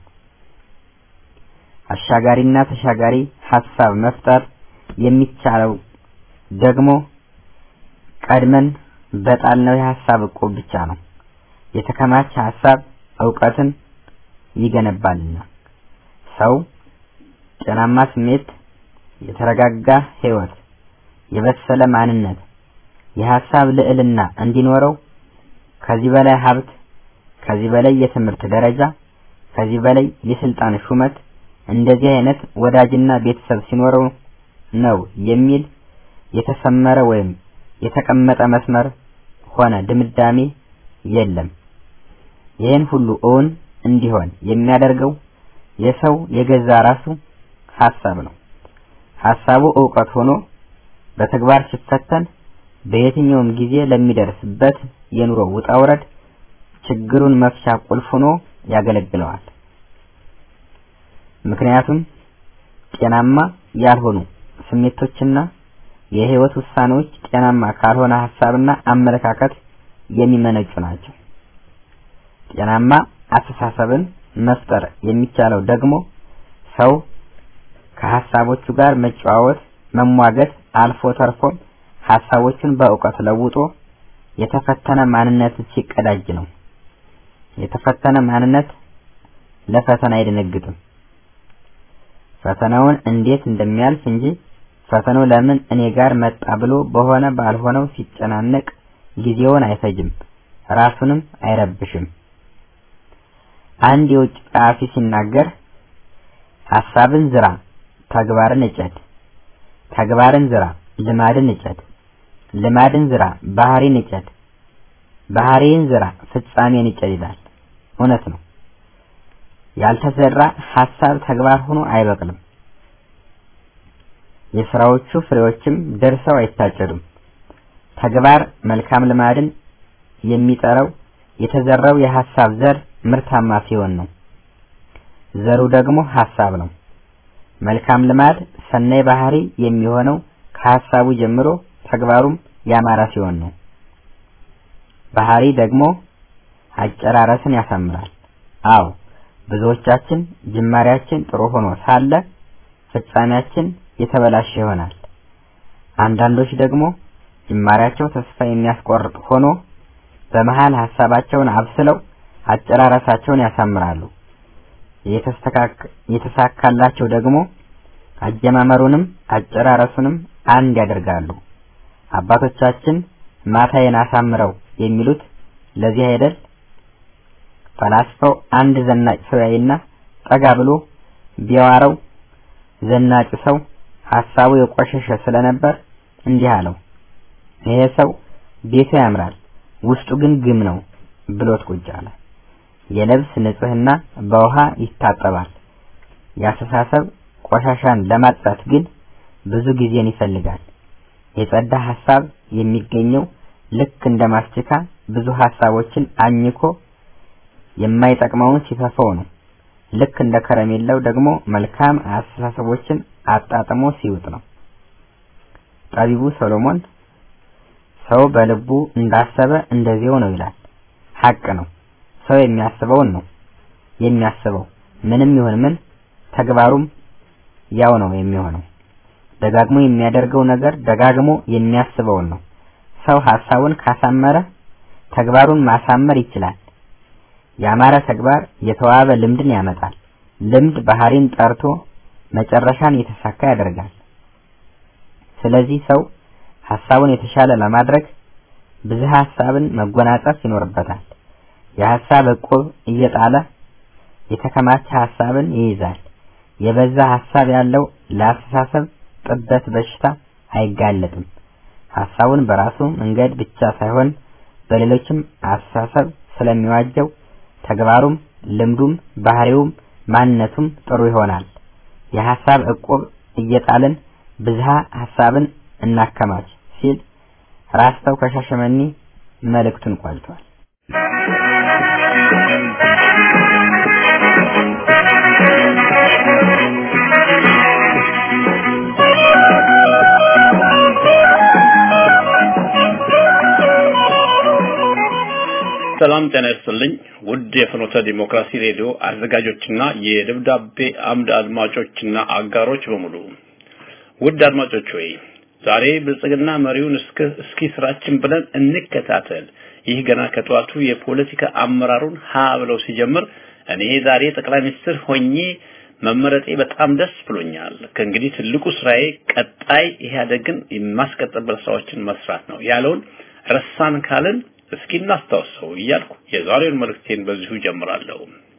አሻጋሪና ተሻጋሪ ሐሳብ መፍጠር የሚቻለው ደግሞ ቀድመን በጣልነው የሐሳብ እቁብ ብቻ ነው። የተከማቸ ሐሳብ ዕውቀትን ይገነባልና። ሰው ጤናማ ስሜት፣ የተረጋጋ ህይወት፣ የበሰለ ማንነት፣ የሐሳብ ልዕልና እንዲኖረው ከዚህ በላይ ሀብት፣ ከዚህ በላይ የትምህርት ደረጃ፣ ከዚህ በላይ የስልጣን ሹመት፣ እንደዚህ አይነት ወዳጅና ቤተሰብ ሲኖረው ነው የሚል የተሰመረ ወይም የተቀመጠ መስመር ሆነ ድምዳሜ የለም። ይህን ሁሉ እውን እንዲሆን የሚያደርገው የሰው የገዛ ራሱ ሐሳብ ነው። ሐሳቡ ዕውቀት ሆኖ በተግባር ሲፈተን በየትኛውም ጊዜ ለሚደርስበት የኑሮ ውጣ ውረድ ችግሩን መፍቻ ቁልፍ ሆኖ ያገለግለዋል። ምክንያቱም ጤናማ ያልሆኑ ስሜቶችና የህይወት ውሳኔዎች ጤናማ ካልሆነ ሐሳብና አመለካከት የሚመነጩ ናቸው። ጤናማ አስተሳሰብን መፍጠር የሚቻለው ደግሞ ሰው ከሐሳቦቹ ጋር መጫወት፣ መሟገት፣ አልፎ ተርፎም ሐሳቦቹን በዕውቀት ለውጦ የተፈተነ ማንነት ሲቀዳጅ ነው። የተፈተነ ማንነት ለፈተና አይደነግጥም። ፈተናውን እንዴት እንደሚያልፍ እንጂ ፈተናው ለምን እኔ ጋር መጣ ብሎ በሆነ ባልሆነው ሲጨናነቅ ጊዜውን አይፈጅም፣ ራሱንም አይረብሽም። አንድ የውጭ ጸሐፊ ሲናገር ሐሳብን ዝራ፣ ተግባርን እጨድ፣ ተግባርን ዝራ፣ ልማድን እጨድ፣ ልማድን ዝራ፣ ባህሪን እጨድ፣ ባህሪን ዝራ፣ ፍጻሜን እጨድ ይላል። እውነት ነው። ያልተዘራ ሐሳብ ተግባር ሆኖ አይበቅልም። የሥራዎቹ ፍሬዎችም ደርሰው አይታጨዱም። ተግባር መልካም ልማድን የሚጠራው የተዘራው የሐሳብ ዘር ምርታማ ሲሆን ነው። ዘሩ ደግሞ ሐሳብ ነው። መልካም ልማድ ሰናይ ባህሪ የሚሆነው ከሐሳቡ ጀምሮ ተግባሩም ያማረ ሲሆን ነው። ባህሪ ደግሞ አጨራረስን ያሳምራል። አዎ ብዙዎቻችን ጅማሬያችን ጥሩ ሆኖ ሳለ ፍጻሜያችን የተበላሸ ይሆናል። አንዳንዶች ደግሞ ጅማሬያቸው ተስፋ የሚያስቆርጥ ሆኖ በመሃል ሐሳባቸውን አብስለው አጨራረሳቸውን ያሳምራሉ። የተሳካላቸው ደግሞ አጀማመሩንም አጨራረሱንም አንድ ያደርጋሉ። አባቶቻችን ማታዬን አሳምረው የሚሉት ለዚህ አይደል? ፈላስፋው አንድ ዘናጭ ሰው ያይና ጠጋ ብሎ ቢያዋረው ዘናጭ ሰው ሐሳቡ የቆሸሸ ስለነበር እንዲህ አለው፣ ይሄ ሰው ቤቱ ያምራል ውስጡ ግን ግም ነው ብሎት ቁጭ አለ። የልብስ ንጽህና በውሃ ይታጠባል። ያስተሳሰብ ቆሻሻን ለማጽዳት ግን ብዙ ጊዜን ይፈልጋል። የጸዳ ሐሳብ የሚገኘው ልክ እንደ ማስቲካ ብዙ ሐሳቦችን አኝኮ የማይጠቅመውን ሲተፈው ነው። ልክ እንደ ከረሜላው ደግሞ መልካም አስተሳሰቦችን አጣጥሞ ሲውጥ ነው። ጠቢቡ ሰሎሞን ሰው በልቡ እንዳሰበ እንደዚያው ነው ይላል። ሐቅ ነው። ሰው የሚያስበውን ነው የሚያስበው። ምንም ይሁን ምን ተግባሩም ያው ነው የሚሆነው። ደጋግሞ የሚያደርገው ነገር ደጋግሞ የሚያስበውን ነው። ሰው ሐሳቡን ካሳመረ ተግባሩን ማሳመር ይችላል። ያማረ ተግባር የተዋበ ልምድን ያመጣል። ልምድ ባህሪን ጠርቶ መጨረሻን የተሳካ ያደርጋል። ስለዚህ ሰው ሐሳቡን የተሻለ ለማድረግ ብዝሃ ሐሳብን መጎናጸፍ ይኖርበታል። የሐሳብ ዕቁብ እየጣለ የተከማቸ ሐሳብን ይይዛል። የበዛ ሐሳብ ያለው ለአስተሳሰብ ጥበት በሽታ አይጋለጥም። ሐሳቡን በራሱ መንገድ ብቻ ሳይሆን በሌሎችም አስተሳሰብ ስለሚዋጀው ተግባሩም፣ ልምዱም፣ ባህሪውም፣ ማንነቱም ጥሩ ይሆናል። የሐሳብ ዕቁብ እየጣልን ብዝሃ ሐሳብን እናከማች ሲል ራስተው ከሻሸመኔ መልእክቱን ቋጭቷል። ሰላም ጤና ይስጥልኝ። ውድ የፍኖተ ዲሞክራሲ ሬዲዮ አዘጋጆችና የደብዳቤ አምድ አድማጮችና አጋሮች በሙሉ ውድ አድማጮች ሆይ ዛሬ ብልጽግና መሪውን እስኪ ስራችን ብለን እንከታተል። ይህ ገና ከጧቱ የፖለቲካ አመራሩን ብለው ሲጀምር እኔ ዛሬ ጠቅላይ ሚኒስትር ሆኜ መመረጤ በጣም ደስ ብሎኛል። ከእንግዲህ ትልቁ ስራዬ ቀጣይ ኢህአዴግን የማስቀጠል ስራዎችን መስራት ነው ያለውን ረሳን ካልን እስኪ እናስታውሰው እያልኩ የዛሬውን መልእክቴን በዚሁ ጀምራለሁ።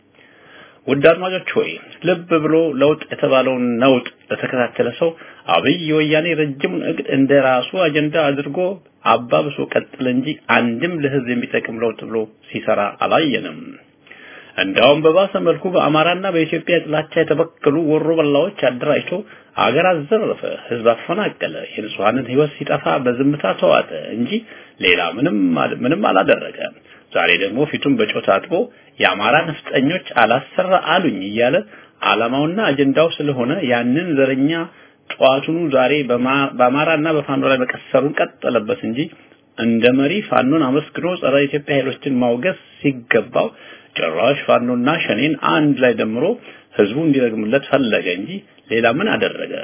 ውድ አድማጮች ሆይ ልብ ብሎ ለውጥ የተባለውን ነውጥ ለተከታተለ ሰው አብይ ወያኔ ረጅም እቅድ እንደራሱ አጀንዳ አድርጎ አባብሶ ቀጥል እንጂ አንድም ለህዝብ የሚጠቅም ለውጥ ብሎ ሲሰራ አላየንም። እንዳውም በባሰ መልኩ በአማራና በኢትዮጵያ ጥላቻ የተበከሉ ወሮበላዎች አደራጅቶ አገር አዘረፈ፣ ህዝብ አፈናቀለ፣ የንጹሃንን ህይወት ሲጠፋ በዝምታ ተዋጠ እንጂ ሌላ ምንም አላደረገ። ዛሬ ደግሞ ፊቱን በጮት አጥቦ የአማራ ነፍጠኞች አላሰራ አሉኝ እያለ ዓላማውና አጀንዳው ስለሆነ ያንን ዘረኛ ጧቱኑ ዛሬ በአማራና በፋኖ ላይ መቀሰሩን ቀጠለበት እንጂ እንደ መሪ ፋኖን አመስግኖ ጸረ ኢትዮጵያ ኃይሎችን ማውገዝ ሲገባው ጭራሽ ፋኖና ሸኔን አንድ ላይ ደምሮ ህዝቡ እንዲረግምለት ፈለገ እንጂ ሌላ ምን አደረገ?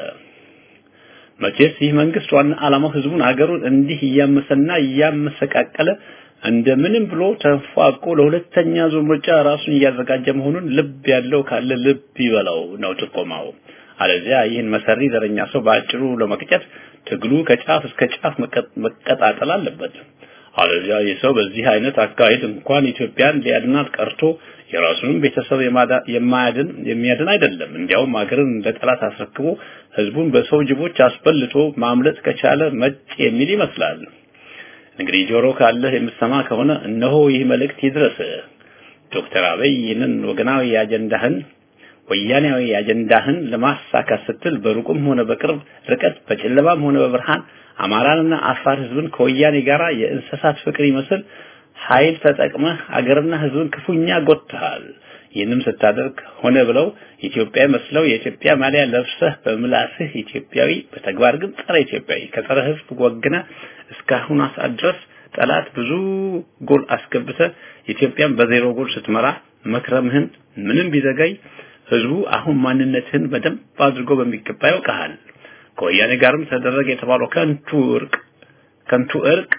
መቼስ ይህ መንግስት ዋና ዓላማው ህዝቡን አገሩን እንዲህ እያመሰና እያመሰቃቀለ እንደምንም ብሎ ተፋቆ ለሁለተኛ ዙር ምርጫ ራሱን እያዘጋጀ መሆኑን ልብ ያለው ካለ ልብ ይበላው ነው ጥቆማው። አለዚያ ይህን መሰሪ ዘረኛ ሰው ባጭሩ ለመቅጨት ትግሉ ከጫፍ እስከ ጫፍ መቀጣጠል አለበት። አለዚያ የሰው በዚህ አይነት አካሄድ እንኳን ኢትዮጵያን ሊያድናት ቀርቶ የራሱን ቤተሰብ የሚያድን አይደለም። እንዲያውም አገርን እንደ ጠላት አስረክቦ ህዝቡን በሰው ጅቦች አስበልቶ ማምለጥ ከቻለ መጭ የሚል ይመስላል። እንግዲህ ጆሮ ካለህ የምትሰማ ከሆነ እነሆ ይህ መልእክት ይድረስ። ዶክተር አብይ ይህንን ወያኔያዊ አጀንዳህን ለማሳካት ስትል በሩቁም ሆነ በቅርብ ርቀት በጨለማም ሆነ በብርሃን አማራንና አፋር ህዝብን ከወያኔ ጋራ የእንስሳት ፍቅር ይመስል ኃይል ተጠቅመህ አገርና ህዝብን ክፉኛ ጎትተሃል። ይህንም ስታደርግ ሆነ ብለው ኢትዮጵያ መስለው የኢትዮጵያ ማሊያ ለብሰህ በምላስህ ኢትዮጵያዊ በተግባር ግን ጸረ ኢትዮጵያዊ ከጸረ ህዝብ ወግነ እስካሁን ድረስ ጠላት ብዙ ጎል አስገብተህ ኢትዮጵያን በዜሮ ጎል ስትመራ መክረምህን ምንም ቢዘገይ ህዝቡ አሁን ማንነትህን በደንብ አድርጎ በሚገባ ያውቃል። ከወያኔ ጋርም ተደረገ የተባለው ከንቱ እርቅ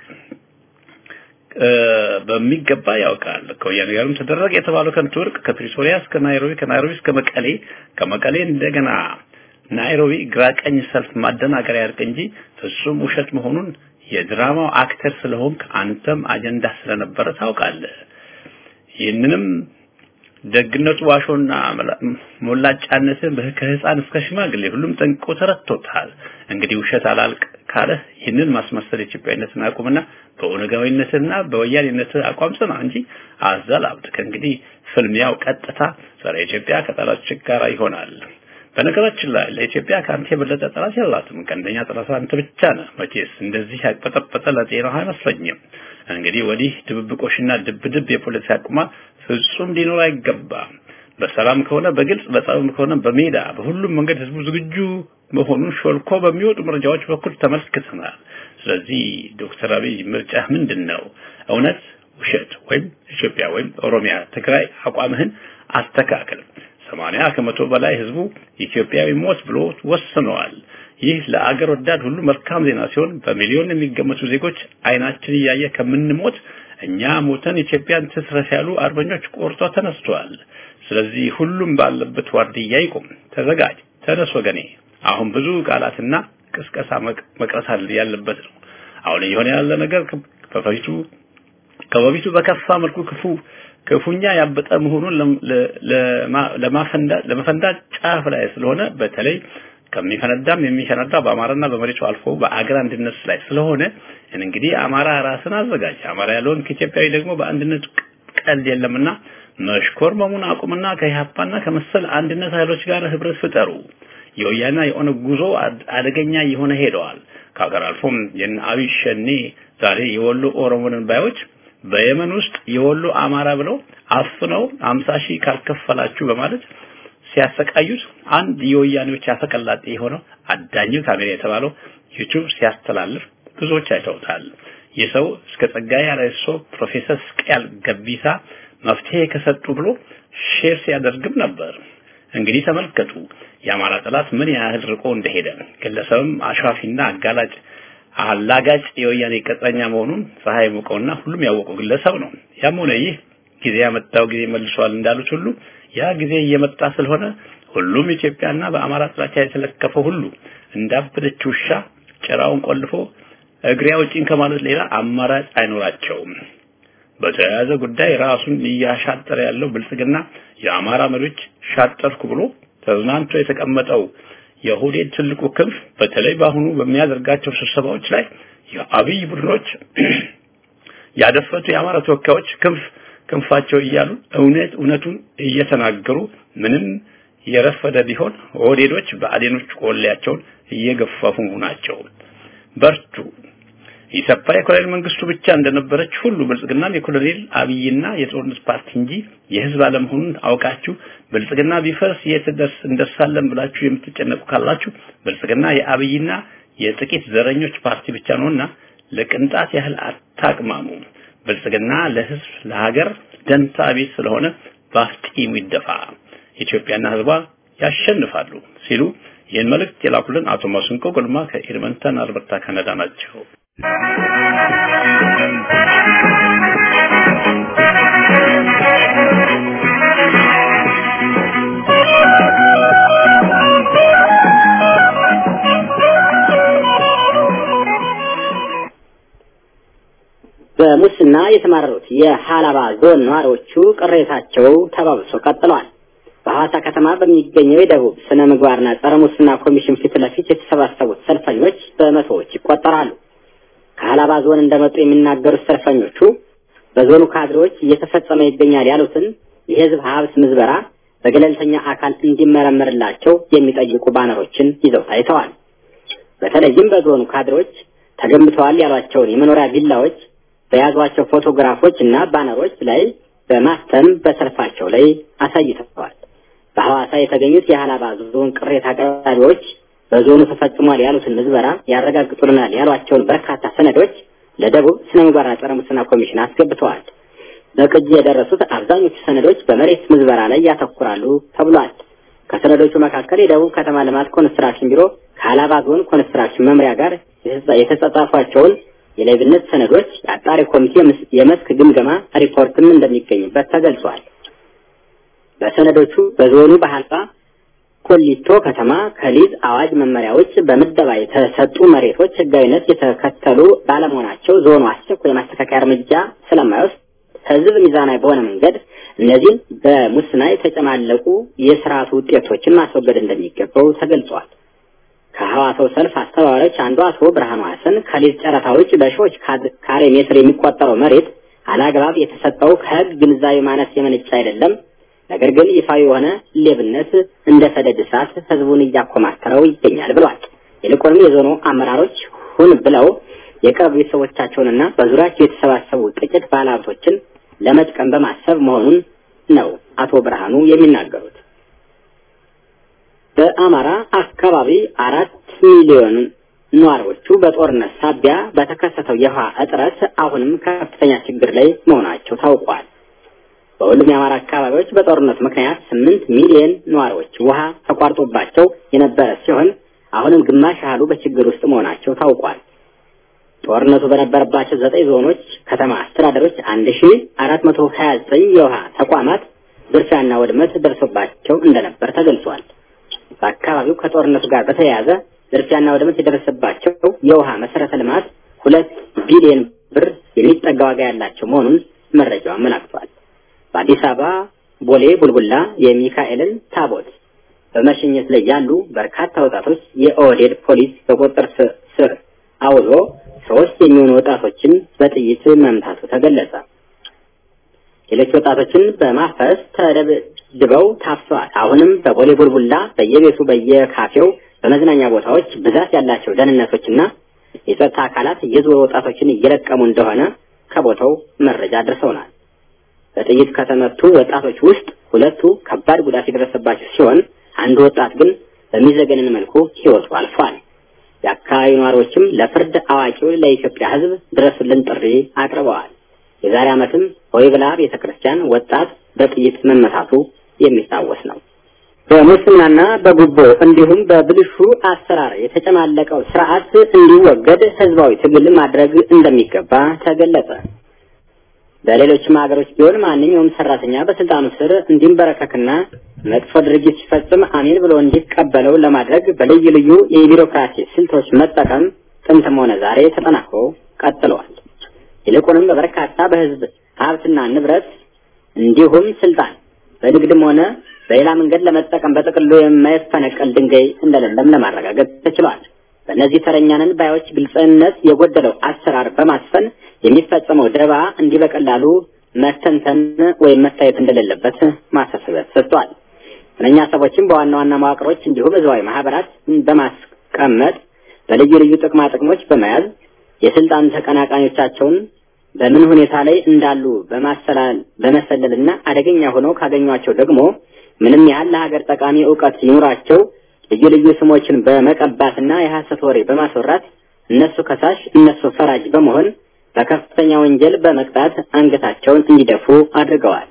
በሚገባ ያውቃል። ከወያኔ ጋርም ተደረገ የተባለው ከንቱ እርቅ ከፕሪቶሪያ እስከ ናይሮቢ፣ ከናይሮቢ እስከ መቀሌ፣ ከመቀሌ እንደገና ናይሮቢ ግራ ቀኝ ሰልፍ ማደናገሪያ ያርቅ እንጂ ፍጹም ውሸት መሆኑን የድራማው አክተር ስለሆንክ አንተም አጀንዳ ስለነበረ ታውቃለህ። ይህንንም ደግነቱ ዋሾና ሞላጫነትን ከህፃን እስከ ሽማግሌ ሁሉም ጠንቆ ተረድቶታል። እንግዲህ ውሸት አላልቅ ካለ ይህንን ማስመሰል ኢትዮጵያዊነትን አቁምና በኦነጋዊነትና በወያኔነት አቋም ጽና እንጂ አዛላብጥ። ከእንግዲህ ፍልሚያው ቀጥታ ጸረ ኢትዮጵያ ከጠላቶች ጋር ይሆናል። በነገራችን ላይ ለኢትዮጵያ ካንተ የበለጠ ጠላት የላትም። ቀንደኛ ጠላት አንተ ብቻ ነህ። መቼስ እንደዚህ ያቀጠቀጠ ለጤናው አይመስለኝም። እንግዲህ ወዲህ ድብብቆሽና ድብድብ የፖለቲካ አቋም ፍጹም ሊኖር አይገባም። በሰላም ከሆነ በግልጽ በጸብም ከሆነ በሜዳ በሁሉም መንገድ ህዝቡ ዝግጁ መሆኑን ሾልኮ በሚወጡ መረጃዎች በኩል ተመልክተናል። ስለዚህ ዶክተር አብይ ምርጫ ምንድነው? እውነት፣ ውሸት ወይም ኢትዮጵያ ወይም ኦሮሚያ፣ ትግራይ አቋምህን አስተካክል። 80% በላይ ህዝቡ ኢትዮጵያዊ ሞት ብሎ ወስኗል። ይህ ለአገር ወዳድ ሁሉ መልካም ዜና ሲሆን በሚሊዮን የሚገመቱ ዜጎች አይናችን እያየ ከምንሞት እኛ ሞተን ኢትዮጵያን ትስረፍ ያሉ አርበኞች ቆርጦ ተነስተዋል። ስለዚህ ሁሉም ባለበት ዋርድያ ይቆም፣ ተነስ ወገኔ አሁን ብዙ ቃላትና ቅስቀሳ መቅረት ያለበት ነው። አሁን የሆነ ያለ ነገር ከበፊቱ በከፋ መልኩ ክፉኛ ያበጠ መሆኑን ለማፈንዳት ጫፍ ላይ ስለሆነ በተለይ ከሚፈነዳም የሚፈነዳ በአማራና በመሪቱ አልፎ በአገር አንድነት ላይ ስለሆነ እንግዲህ አማራ ራስን አዘጋጅ አማራ ያለውን ከኢትዮጵያዊ ደግሞ በአንድነት ቀልድ የለምና መሽኮር መሙን አቁምና ከኢህአፓና ከመሰል አንድነት ኃይሎች ጋር ህብረት ፍጠሩ። የወያኔ የኦነግ ጉዞ አደገኛ የሆነ ሄደዋል። ከሀገር አልፎም የአብይ ሸኔ ዛሬ የወሎ ኦሮሞን ባዮች በየመን ውስጥ የወሎ አማራ ብለው አፍነው 50,000 ካልከፈላችሁ በማለት ሲያሰቃዩት አንድ የወያኔዎች ያፈቀላጤ የሆነው አዳኙ ካሜራ የተባለው ዩቲዩብ ሲያስተላልፍ ብዙዎች አይተውታል። የሰው እስከ ጸጋዬ አለሶ ፕሮፌሰር ስቅያል ገቢሳ መፍትሄ ከሰጡ ብሎ ሼር ሲያደርግም ነበር። እንግዲህ ተመልከቱ የአማራ ጠላት ምን ያህል ርቆ እንደሄደ። ግለሰብም አሻፊና አላጋጭ የወያኔ ቀጥረኛ መሆኑን ፀሐይ ሙቀውና ሁሉም ያወቀው ግለሰብ ነው። ያም ሆነ ይህ ጊዜ ያመጣው ጊዜ መልሷል እንዳሉት ሁሉ ያ ጊዜ እየመጣ ስለሆነ ሁሉም ኢትዮጵያና በአማራ ጥላቻ የተለከፈ ሁሉ እንዳበደች ውሻ ጭራውን ቆልፎ እግሬ አውጪኝ ከማለት ሌላ አማራጭ አይኖራቸውም። በተያያዘ ጉዳይ ራሱን እያሻጠረ ያለው ብልጽግና የአማራ መሪዎች ሻጠርኩ ብሎ ተዝናንቶ የተቀመጠው የሁዴድ ትልቁ ክንፍ በተለይ በአሁኑ በሚያደርጋቸው ስብሰባዎች ላይ የአብይ ቡድኖች ያደፈጡ የአማራ ተወካዮች ክንፋቸው እያሉ እውነቱን እየተናገሩ ምንም የረፈደ ቢሆን ሁዴዶች በአዴኖች ቆሌያቸውን እየገፋፉ ናቸው። በርቱ። ኢሰፓ የኮሎኔል መንግስቱ ብቻ እንደነበረች ሁሉ ብልጽግናም የኮሎኔል አብይና የጦርነት ፓርቲ እንጂ የህዝብ አለመሆኑን አውቃችሁ ብልጽግና ቢፈርስ የትደርስ እንደሳለን ብላችሁ የምትጨነቁ ካላችሁ ብልጽግና የአብይና የጥቂት ዘረኞች ፓርቲ ብቻ ነውና ለቅንጣት ያህል አታቅማሙ። ብልጽግና ለህዝብ ለሀገር ደንታ ቢስ ስለሆነ ባፍጢሙ ይደፋ። ኢትዮጵያና ህዝቧ ያሸንፋሉ ሲሉ ይህን መልእክት የላኩልን አቶ ማስንቆ ጎልማ ከኤድመንተን አልበርታ ካናዳ ናቸው። በሙስና የተማረሩት የሐላባ ዞን ነዋሪዎቹ ቅሬታቸው ተባብሶ ቀጥሏል። በሐዋሳ ከተማ በሚገኘው የደቡብ ስነ ምግባርና ጸረ ሙስና ኮሚሽን ፊት ለፊት የተሰባሰቡት ሰልፈኞች በመቶዎች ይቆጠራሉ። ከሐላባ ዞን እንደመጡ የሚናገሩት ሰልፈኞቹ በዞኑ ካድሬዎች እየተፈጸመ ይገኛል ያሉትን የህዝብ ሀብት ምዝበራ በገለልተኛ አካል እንዲመረመርላቸው የሚጠይቁ ባነሮችን ይዘው ታይተዋል። በተለይም በዞኑ ካድሬዎች ተገንብተዋል ያሏቸውን የመኖሪያ ቪላዎች በያዟቸው ፎቶግራፎች እና ባነሮች ላይ በማተም በሰልፋቸው ላይ አሳይተዋል። በሐዋሳ የተገኙት የሐላባ ዞን ቅሬታ አቅራቢዎች በዞኑ ተፈጽሟል ያሉትን ምዝበራ ያረጋግጡልናል ያሏቸውን በርካታ ሰነዶች ለደቡብ ስነ ምግባርና ጸረ ሙስና ኮሚሽን አስገብተዋል። በቅጂ የደረሱት አብዛኞቹ ሰነዶች በመሬት ምዝበራ ላይ ያተኩራሉ ተብሏል። ከሰነዶቹ መካከል የደቡብ ከተማ ልማት ኮንስትራክሽን ቢሮ ከሐላባ ዞን ኮንስትራክሽን መምሪያ ጋር የተጻጻፏቸውን የሌብነት ሰነዶች የአጣሪ ኮሚቴ የመስክ ግምገማ ሪፖርትም እንደሚገኝበት ተገልጿል። በሰነዶቹ በዞኑ በሐልባ ኮሊቶ ከተማ ከሊዝ አዋጅ መመሪያዎች በመደባ የተሰጡ መሬቶች ህጋዊነት የተከተሉ ባለመሆናቸው ዞኑ አስቸኳይ የማስተካከያ እርምጃ ስለማይወስድ ህዝብ ሚዛናዊ በሆነ መንገድ እነዚህን በሙስና የተጨማለቁ የስርዓቱ ውጤቶችን ማስወገድ እንደሚገባው ተገልጿል። ከሐዋሳው ሰልፍ አስተባባሪዎች አንዱ አቶ ብርሃኑ ሐሰን ከሊዝ ጨረታዎች በሺዎች ካሬ ሜትር የሚቆጠረው መሬት አላግባብ የተሰጠው ከህግ ግንዛቤ ማነስ የመነጨ አይደለም፣ ነገር ግን ይፋዊ የሆነ ሌብነት እንደ ሰደድ እሳት ህዝቡን እያኮማተረው ይገኛል ብሏል። ይልቁንም የዞኑ አመራሮች ሁን ብለው የቅርብ ቤተሰቦቻቸውንና በዙሪያቸው የተሰባሰቡ ጥቂት ባለሀብቶችን ለመጥቀም በማሰብ መሆኑን ነው አቶ ብርሃኑ የሚናገሩት። በአማራ አካባቢ 4 ሚሊዮን ነዋሪዎቹ በጦርነት ሳቢያ በተከሰተው የውሃ እጥረት አሁንም ከፍተኛ ችግር ላይ መሆናቸው ታውቋል። በሁሉም የአማራ አካባቢዎች በጦርነት ምክንያት 8 ሚሊዮን ነዋሪዎች ውሃ ተቋርጦባቸው የነበረ ሲሆን አሁንም ግማሽ ያህሉ በችግር ውስጥ መሆናቸው ታውቋል። ጦርነቱ በነበረባቸው 9 ዞኖች ከተማ አስተዳደሮች 1429 የውሃ ተቋማት ዝርፊያና ውድመት ደርሶባቸው እንደነበር ተገልጿል። በአካባቢው ከጦርነቱ ጋር በተያያዘ ዝርፊያና ውድመት የደረሰባቸው የውሃ መሰረተ ልማት 2 ቢሊዮን ብር የሚጠጋ ዋጋ ያላቸው መሆኑን መረጃው አመላክቷል። በአዲስ አበባ ቦሌ ቡልቡላ የሚካኤልን ታቦት በመሸኘት ላይ ያሉ በርካታ ወጣቶች የኦህዴድ ፖሊስ በቁጥጥር ስር አውሎ 3 የሚሆኑ ወጣቶችን በጥይት መምታቱ ተገለጸ። ሌሎች ወጣቶችን በማፈስ ተደብድበው ታፍሰዋል። አሁንም በቦሌ ቡልቡላ በየቤቱ በየካፌው በመዝናኛ ቦታዎች ብዛት ያላቸው ደህንነቶችና የጸጥታ አካላት የዞር ወጣቶችን እየለቀሙ እንደሆነ ከቦታው መረጃ ደርሰውናል። በጥይት ከተመቱ ወጣቶች ውስጥ 2 ከባድ ጉዳት የደረሰባቸው ሲሆን አንድ ወጣት ግን በሚዘገንን መልኩ ሕይወቱ አልፏል። የአካባቢው ነዋሪዎችም ለፍርድ አዋቂው ለኢትዮጵያ ሕዝብ ድረሱልን ጥሪ አቅርበዋል። የዛሬ ዓመትም ወይብላ ቤተክርስቲያን ወጣት በጥይት መመታቱ የሚታወስ ነው። በሙስናና በጉቦ እንዲሁም በብልሹ አሰራር የተጨማለቀው ስርዓት እንዲወገድ ህዝባዊ ትግል ማድረግ እንደሚገባ ተገለጸ። በሌሎችም ሀገሮች ቢሆን ማንኛውም ሰራተኛ በስልጣኑ ስር እንዲንበረከክና መጥፎ ድርጊት ሲፈጽም አሜን ብሎ እንዲቀበለው ለማድረግ በልዩ ልዩ የቢሮክራሲ ስልቶች መጠቀም ጥንትም ሆነ ዛሬ ተጠናክሮ ቀጥሏል። ይልቁንም በበርካታ በህዝብ ሀብትና ንብረት እንዲሁም ስልጣን በንግድም ሆነ በሌላ መንገድ ለመጠቀም በጥቅሉ የማይፈነቀል ድንጋይ እንደሌለም ለማረጋገጥ ተችሏል። በእነዚህ ተረኛንን ባዮች ግልጽነት የጎደለው አሰራር በማስፈን የሚፈጸመው ደባ እንዲህ በቀላሉ መተንተን ወይም መታየት እንደሌለበት ማሳሰቢያ ተሰጥቷል። እነኛ ሰዎችም በዋና ዋና መዋቅሮች እንዲሁም ህዝባዊ ማህበራት በማስቀመጥ በልዩ ልዩ ጥቅማ ጥቅሞች በመያዝ የስልጣን ተቀናቃኞቻቸውን በምን ሁኔታ ላይ እንዳሉ በመሰለልና አደገኛ ሆነው ካገኟቸው ደግሞ ምንም ያህል ለሀገር ጠቃሚ ዕውቀት ይኖራቸው ልዩ ልዩ ስሞችን በመቀባትና የሐሰት ወሬ በማስወራት እነሱ ከሳሽ እነሱ ፈራጅ በመሆን በከፍተኛ ወንጀል በመቅጣት አንገታቸውን እንዲደፉ አድርገዋል።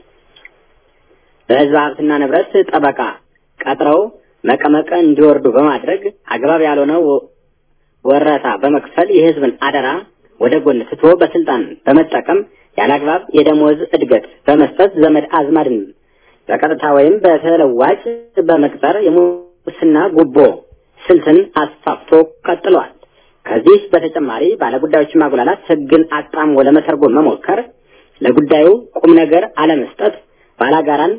በህዝብ ሀብትና ንብረት ጠበቃ ቀጥረው መቀመቀ እንዲወርዱ በማድረግ አግባብ ያልሆነው ወረታ በመክፈል የህዝብን አደራ ወደ ጎን ትቶ በስልጣን በመጠቀም ያላግባብ የደሞዝ እድገት በመስጠት ዘመድ አዝማድን በቀጥታ ወይም በተለዋጭ በመቅጠር የሙስና ጉቦ ስልትን አስፋፍቶ ቀጥሏል። ከዚህ በተጨማሪ ባለጉዳዮችን ማጉላላት፣ ህግን አጣም ወለ መተርጎም መሞከር፣ ለጉዳዩ ቁም ነገር አለመስጠት፣ ባላጋራን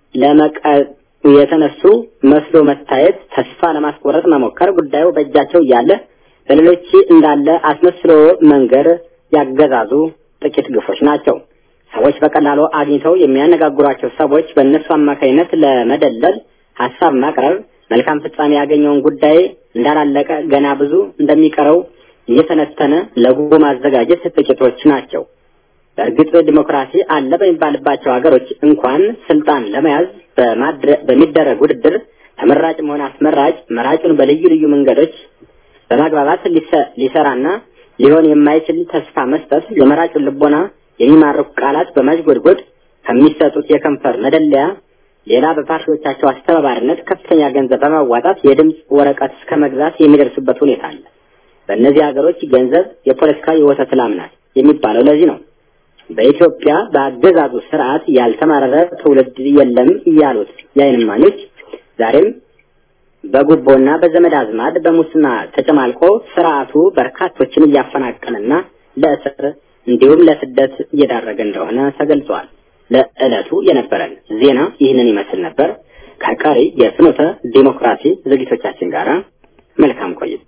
የተነሱ መስሎ መታየት፣ ተስፋ ለማስቆረጥ መሞከር፣ ጉዳዩ በእጃቸው ያለ በሌሎች እንዳለ አስመስሎ መንገር ያገዛዙ ጥቂት ግፎች ናቸው። ሰዎች በቀላሉ አግኝተው የሚያነጋግሯቸው ሰዎች በእነሱ አማካይነት ለመደለል ሐሳብ ማቅረብ መልካም ፍጻሜ ያገኘውን ጉዳይ እንዳላለቀ ገና ብዙ እንደሚቀረው እየተነተነ ለጉቦ ማዘጋጀት ጥቂቶች ናቸው። በእርግጥ ዲሞክራሲ አለ በሚባልባቸው ሀገሮች እንኳን ስልጣን ለመያዝ በሚደረግ ውድድር ተመራጭ መሆን አስመራጭ መራጩን በልዩ ልዩ መንገዶች በማግባባት ሊሰራና ሊሆን የማይችል ተስፋ መስጠት፣ የመራጩን ልቦና የሚማርኩ ቃላት በማጅጎድጎድ ከሚሰጡት የከንፈር መደለያ ሌላ በፓርቲዎቻቸው አስተባባሪነት ከፍተኛ ገንዘብ በማዋጣት የድምጽ ወረቀት እስከ መግዛት የሚደርሱበት ሁኔታ አለ። በእነዚህ ሀገሮች ገንዘብ የፖለቲካ የወተት ላም ናት የሚባለው ለዚህ ነው። በኢትዮጵያ በአገዛዙ ስርዓት ያልተማረረ ትውልድ የለም ያሉት የዓይን እማኞች ዛሬም በጉቦና በዘመድ አዝማድ በሙስና ተጨማልቆ ስርዓቱ በርካቶችን እያፈናቀለና ለእስር እንዲሁም ለስደት እየዳረገ እንደሆነ ተገልጿል። ለዕለቱ የነበረን ዜና ይህንን ይመስል ነበር። ከቀሪ የፍኖተ ዲሞክራሲ ዝግጅቶቻችን ጋር መልካም ቆይታ።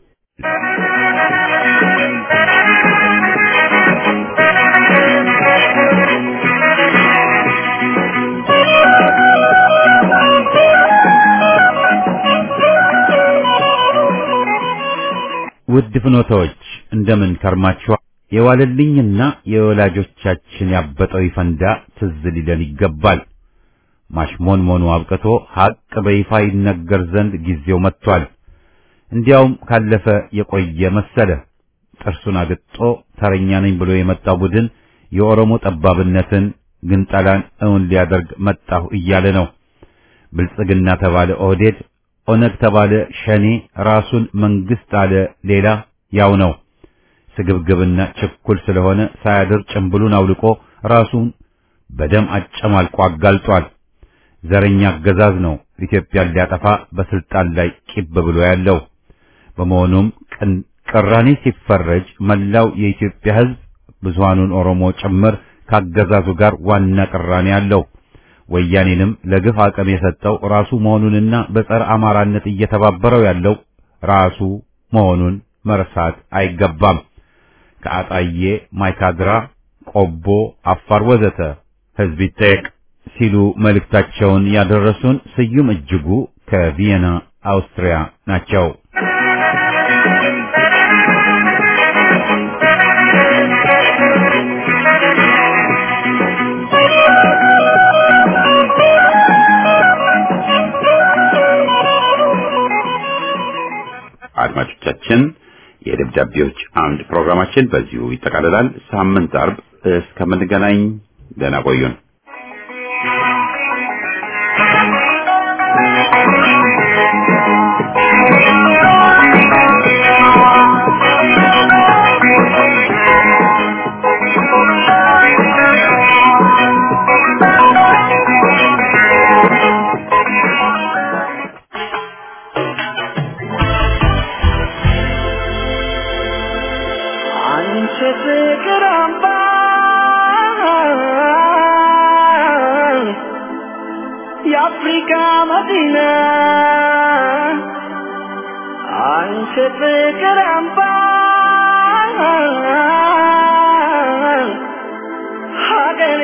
ውድ ፍኖታዎች እንደምን ከርማችኋል? የዋለልኝና የወላጆቻችን ያበጠው ይፈንዳ ትዝ ሊለን ይገባል። ማሽሞንሞኑ አብቅቶ ሐቅ በይፋ ይነገር ዘንድ ጊዜው መጥቷል። እንዲያውም ካለፈ የቆየ መሰለ። ጥርሱን አግጦ ተረኛ ነኝ ብሎ የመጣው ቡድን የኦሮሞ ጠባብነትን ግንጠላን እውን ሊያደርግ መጣሁ እያለ ነው። ብልጽግና ተባለ ኦህዴድ፣ ኦነግ ተባለ ሸኔ፣ ራሱን መንግስት አለ ሌላ ያው ነው። ስግብግብና ችኩል ስለሆነ ሳያድር ጭምብሉን አውልቆ ራሱን በደም አጨማልቆ አጋልጧል። ዘረኛ አገዛዝ ነው ኢትዮጵያን ሊያጠፋ በስልጣን ላይ ቂብ ብሎ ያለው። በመሆኑም ቅራኔ ሲፈረጅ መላው የኢትዮጵያ ሕዝብ ብዙሃኑን ኦሮሞ ጭምር ካገዛዙ ጋር ዋና ቅራኔ ያለው ወያኔንም ለግፍ አቅም የሰጠው ራሱ መሆኑንና በጸረ አማራነት እየተባበረው ያለው ራሱ መሆኑን መርሳት አይገባም። ከአጣዬ፣ ማይካድራ፣ ቆቦ፣ አፋር ወዘተ ሕዝብ ይጠየቅ ሲሉ መልእክታቸውን ያደረሱን ስዩም እጅጉ ከቪየና አውስትሪያ ናቸው። አድማጮቻችን የደብዳቤዎች አምድ ፕሮግራማችን በዚሁ ይጠቃልላል። ሳምንት አርብ እስከምንገናኝ ደህና ቆዩን። የአፍሪካ መዲና አንቺ ፍቅር አምባ ሀገሬ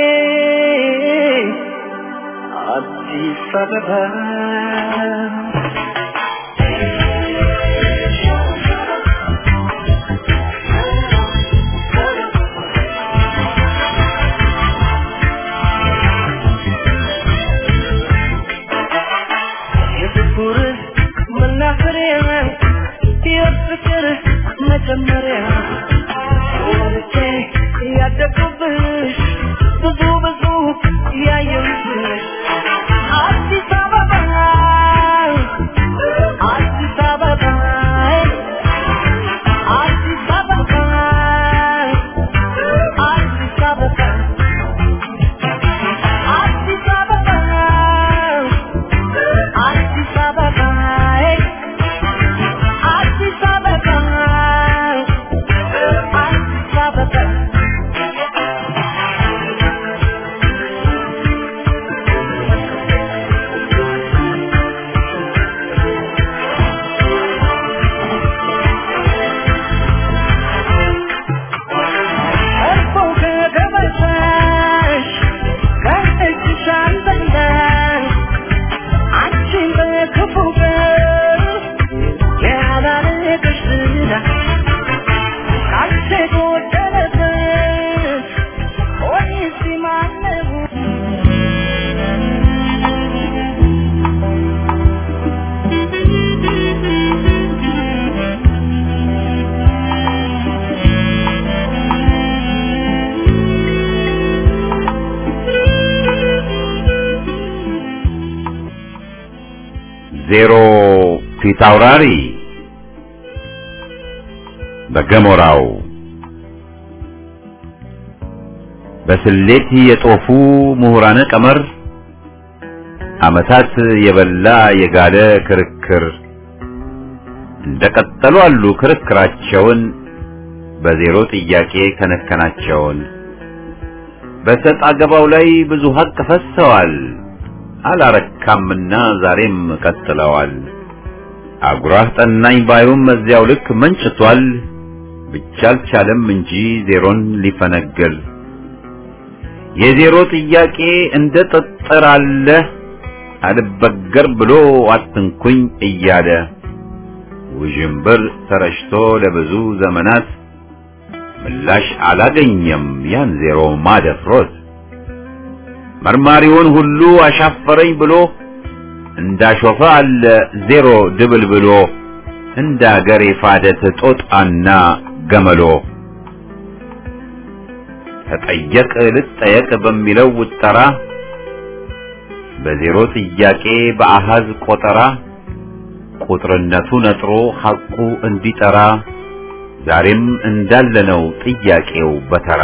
አዲስ አበባ የፍቅር መጀመሪያ ወልጄ ያደግኩብሽ ብዙ ብዙ ያየሁብሽ አዲስ አበባ አዲስ አበባ አዲስ አበባ አዲስ አበባ አዲስ አበባ አዲስ አበባ ዜሮ ፊት አውራሪ በገሞራው በስሌት የጦፉ ምሁራነ ቀመር ዓመታት የበላ የጋለ ክርክር እንደቀጠሉ አሉ ክርክራቸውን በዜሮ ጥያቄ ከነከናቸውን በሰጥ አገባው ላይ ብዙ ሀቅ ፈሰዋል አላረካምና ዛሬም ቀጥለዋል አጉራህ ጠናኝ ባዩም እዚያው ልክ መንጭቷል ብቻ አልቻለም እንጂ ዜሮን ሊፈነግል የዜሮ ጥያቄ እንደ ጠጠር አለ አልበገር ብሎ አትንኩኝ እያለ ውዥንብር ተረሽቶ ለብዙ ዘመናት ምላሽ አላገኘም ያን ዜሮ ማደፍሮት መርማሪውን ሁሉ አሻፈረኝ ብሎ እንዳሾፈ አለ ዜሮ ድብል ብሎ እንዳገር የፋደት ጦጣና ገመሎ ተጠየቅ ልጠየቅ በሚለው ውጠራ በዜሮ ጥያቄ በአሃዝ ቆጠራ ቁጥርነቱ ነጥሮ ሐቁ እንዲጠራ ዛሬም እንዳለነው ጥያቄው በተራ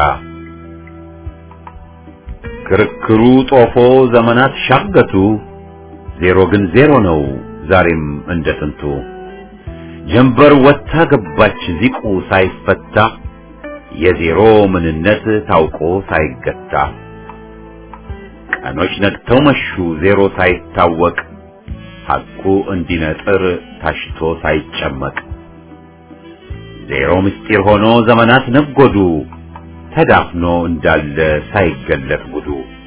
ክርክሩ ጦፎ ዘመናት ሻገቱ ዜሮ ግን ዜሮ ነው ዛሬም እንደ ጥንቱ። ጀንበር ወጥታ ገባች ዚቁ ሳይፈታ የዜሮ ምንነት ታውቆ ሳይገታ። ቀኖች ነግተው መሹ ዜሮ ሳይታወቅ ሐቁ እንዲነጥር ታሽቶ ሳይጨመቅ። ዜሮ ምስጢር ሆኖ ዘመናት ነጎዱ ተዳፍኖ እንዳለ ሳይገለጥ ጉዱ።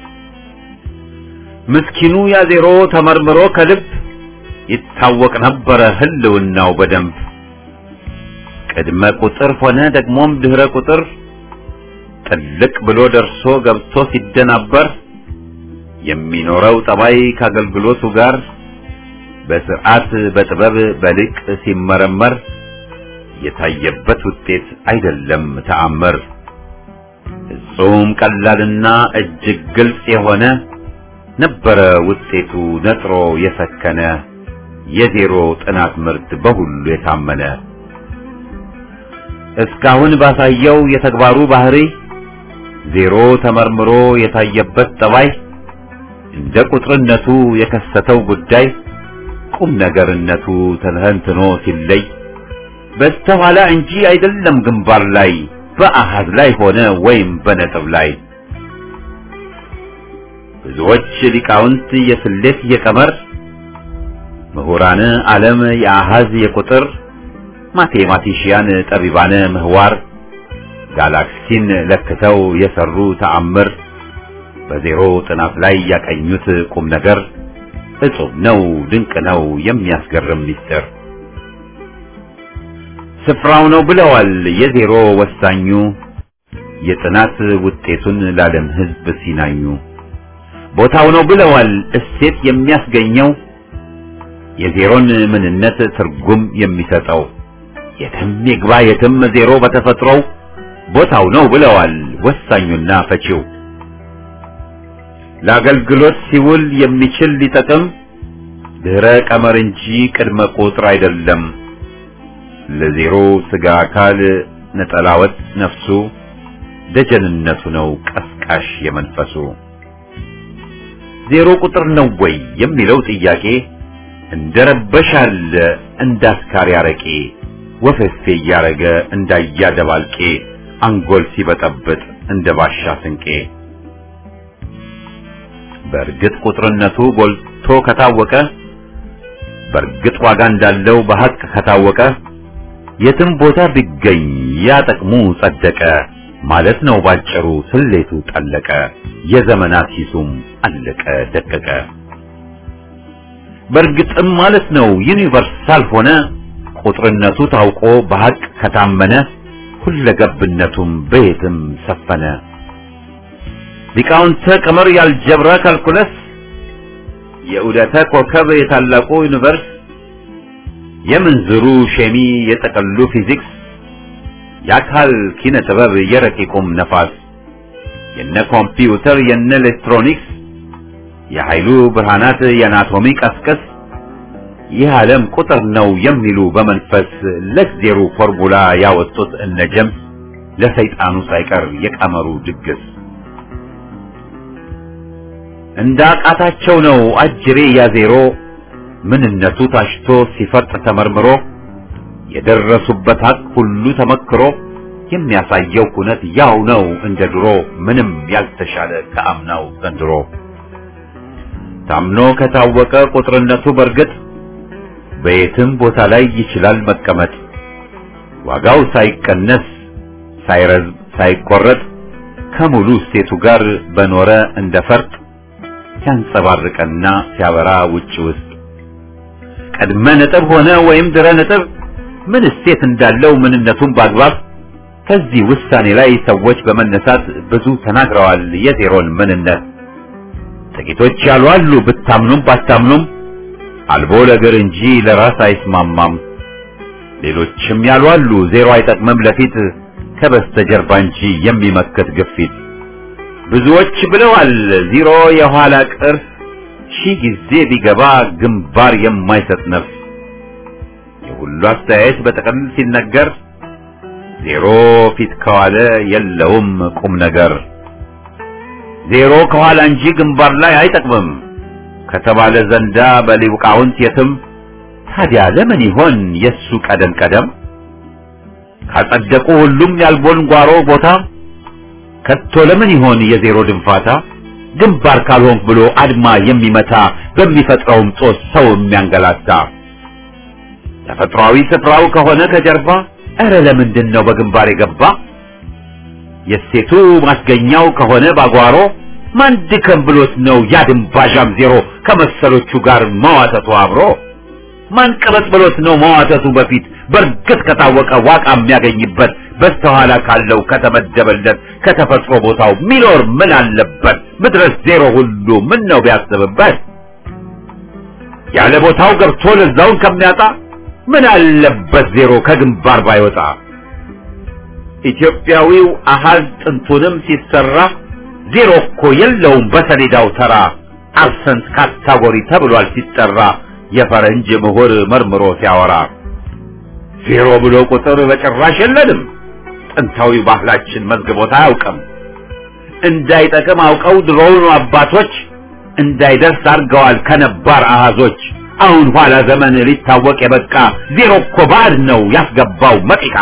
ምስኪኑ ያ ዜሮ ተመርምሮ ከልብ ይታወቅ ነበረ ህልውናው በደንብ። ቅድመ ቁጥር ሆነ ደግሞም ድህረ ቁጥር ጥልቅ ብሎ ደርሶ ገብቶ ሲደናበር የሚኖረው ጠባይ ከአገልግሎቱ ጋር በስርዓት በጥበብ በልቅ ሲመረመር የታየበት ውጤት አይደለም ተአምር። ፍጹም ቀላልና እጅግ ግልጽ የሆነ ነበረ ውጤቱ ነጥሮ የሰከነ የዜሮ ጥናት ምርት በሁሉ የታመነ። እስካሁን ባሳየው የተግባሩ ባህሪ ዜሮ ተመርምሮ የታየበት ጠባይ እንደ ቁጥርነቱ የከሰተው ጉዳይ ቁም ነገርነቱ ተንተኖ ሲለይ በስተኋላ እንጂ አይደለም ግንባር ላይ በአሃዝ ላይ ሆነ ወይም በነጥብ ላይ። ብዙዎች ሊቃውንት የስሌት የቀመር ምሁራን ዓለም የአሃዝ የቁጥር ማቴማቲሽያን ጠቢባነ ምህዋር ጋላክሲን ለክተው የሰሩ ተአምር በዜሮ ጥናት ላይ ያቀኙት ቁም ነገር እጹብ ነው ድንቅ ነው የሚያስገርም ሚስጥር። ስፍራው ነው ብለዋል የዜሮ ወሳኙ የጥናት ውጤቱን ለዓለም ሕዝብ ሲናኙ። ቦታው ነው ብለዋል እሴት የሚያስገኘው የዜሮን ምንነት ትርጉም የሚሰጠው። የትም ይግባ የትም ዜሮ በተፈጥሮው ቦታው ነው ብለዋል ወሳኙና ፈቺው። ለአገልግሎት ሲውል የሚችል ሊጠቅም ድህረ ቀመር እንጂ ቅድመ ቁጥር አይደለም። ለዜሮ ስጋ አካል ነጠላወት ነፍሱ ደጀንነቱ ነው ቀስቃሽ የመንፈሱ። ዜሮ ቁጥር ነው ወይ የሚለው ጥያቄ እንደረበሻል እንዳስካሪ አረቄ ወፈፌ እያረገ እንዳያደባልቄ አንጎል ሲበጠብጥ እንደ ባሻ ስንቄ። በእርግጥ ቁጥርነቱ ጎልቶ ከታወቀ በእርግጥ ዋጋ እንዳለው በሐቅ ከታወቀ የትም ቦታ ቢገኝ ያጠቅሙ ጸደቀ ማለት ነው ባጭሩ ስሌቱ ጠለቀ የዘመናት ሂሱም አለቀ ደቀቀ። በእርግጥም ማለት ነው ዩኒቨርሳል ሆነ ቁጥርነቱ ታውቆ በሐቅ ከታመነ ሁለገብነቱም በየትም ሰፈነ። ሊቃውንተ ቀመር ያልጀብራ ካልኩለስ የዑደተ ኮከብ የታላቁ ዩኒቨርስ የምንዝሩ ሼሚ የጠቀሉ ፊዚክስ የአካል ኪነ ጥበብ የረቂቁም ነፋስ የነ ኮምፒውተር የነ ኤሌክትሮኒክስ የኃይሉ ብርሃናት የአናቶሚ ቀስቀስ ይህ ዓለም ቁጥር ነው የሚሉ በመንፈስ ለዜሮ ፎርሙላ ያወጡት እነጀም ለሰይጣኑ ሳይቀር የቀመሩ ድግስ እንዳቃታቸው ነው አጅሬ ያዜሮ ምንነቱ ታሽቶ ሲፈርጥ ተመርምሮ የደረሱበት ሀቅ ሁሉ ተመክሮ የሚያሳየው ኩነት ያው ነው እንደ ድሮ ምንም ያልተሻለ ከአምናው ዘንድሮ። ታምኖ ከታወቀ ቁጥርነቱ በርግጥ በየትም ቦታ ላይ ይችላል መቀመጥ ዋጋው ሳይቀነስ ሳይረዝም ሳይቆረጥ ከሙሉ እሴቱ ጋር በኖረ እንደፈርጥ ሲያንጸባርቅና ሲያበራ ውጭ ውስጥ ቀድመ ነጥብ ሆነ ወይም ድረ ነጥብ ምን እሴት እንዳለው ምንነቱን በአግባብ ከዚህ ውሳኔ ላይ ሰዎች በመነሳት ብዙ ተናግረዋል የዜሮን ምንነት። ጥቂቶች ያሉ አሉ ብታምኑም ባታምኑም አልቦ ለእግር እንጂ ለራስ አይስማማም። ሌሎችም ያሉ አሉ ዜሮ አይጠቅምም ለፊት ከበስተጀርባ እንጂ የሚመክት ግፊት። ብዙዎች ብለዋል ዜሮ የኋላ ቅርስ ሺህ ጊዜ ቢገባ ግንባር የማይሰጥ ነፍስ። የሁሉ አስተያየት በጠቅል ሲነገር ዜሮ ፊት ከዋለ የለውም ቁም ነገር። ዜሮ ከኋላ እንጂ ግንባር ላይ አይጠቅምም ከተባለ ዘንዳ በሊቃውንት የትም ታዲያ ለምን ይሆን የሱ ቀደም ቀደም ካጸደቁ ሁሉም ያልቦን ጓሮ ቦታ ከቶ ለምን ይሆን የዜሮ ድንፋታ ግንባር ካልሆንክ ብሎ አድማ የሚመታ በሚፈጥረውም ጦስ ሰው የሚያንገላታ ተፈጥሯዊ ስፍራው ከሆነ ከጀርባ እረ ለምንድን ነው በግንባር የገባ የሴቱ ማስገኛው ከሆነ ባጓሮ ማን ድከም ብሎት ነው ያድንባዣም ዜሮ ከመሰሎቹ ጋር መዋተቱ አብሮ ማን ቀበጥ ብሎት ነው መዋተቱ በፊት በርግጥ ከታወቀ ዋቃ የሚያገኝበት በስተኋላ ካለው ከተመደበለት ከተፈጥሮ ቦታው ሚኖር ምን አለበት ምድረስ ዜሮ ሁሉ ምን ነው ቢያስብበት ያለ ቦታው ገብቶ ለዛውን ከሚያጣ ምን አለበት ዜሮ ከግንባር ባይወጣ ኢትዮጵያዊው አሃዝ ጥንቱንም ሲሰራ ዜሮ እኮ የለውም በሰሌዳው ተራ አብሰንት ካታጎሪ ተብሏል ሲጠራ የፈረንጅ ምሁር መርምሮ ሲያወራ ዜሮ ብሎ ቁጥር በጭራሽ የለንም ጥንታዊ ባህላችን መዝግቦት አያውቅም እንዳይጠቅም አውቀው ድሮውኑ አባቶች እንዳይደርስ አድርገዋል ከነባር አሃዞች አሁን ኋላ ዘመን ሊታወቅ የበቃ ዜሮ እኮ ባዕድ ነው ያስገባው መጢቃ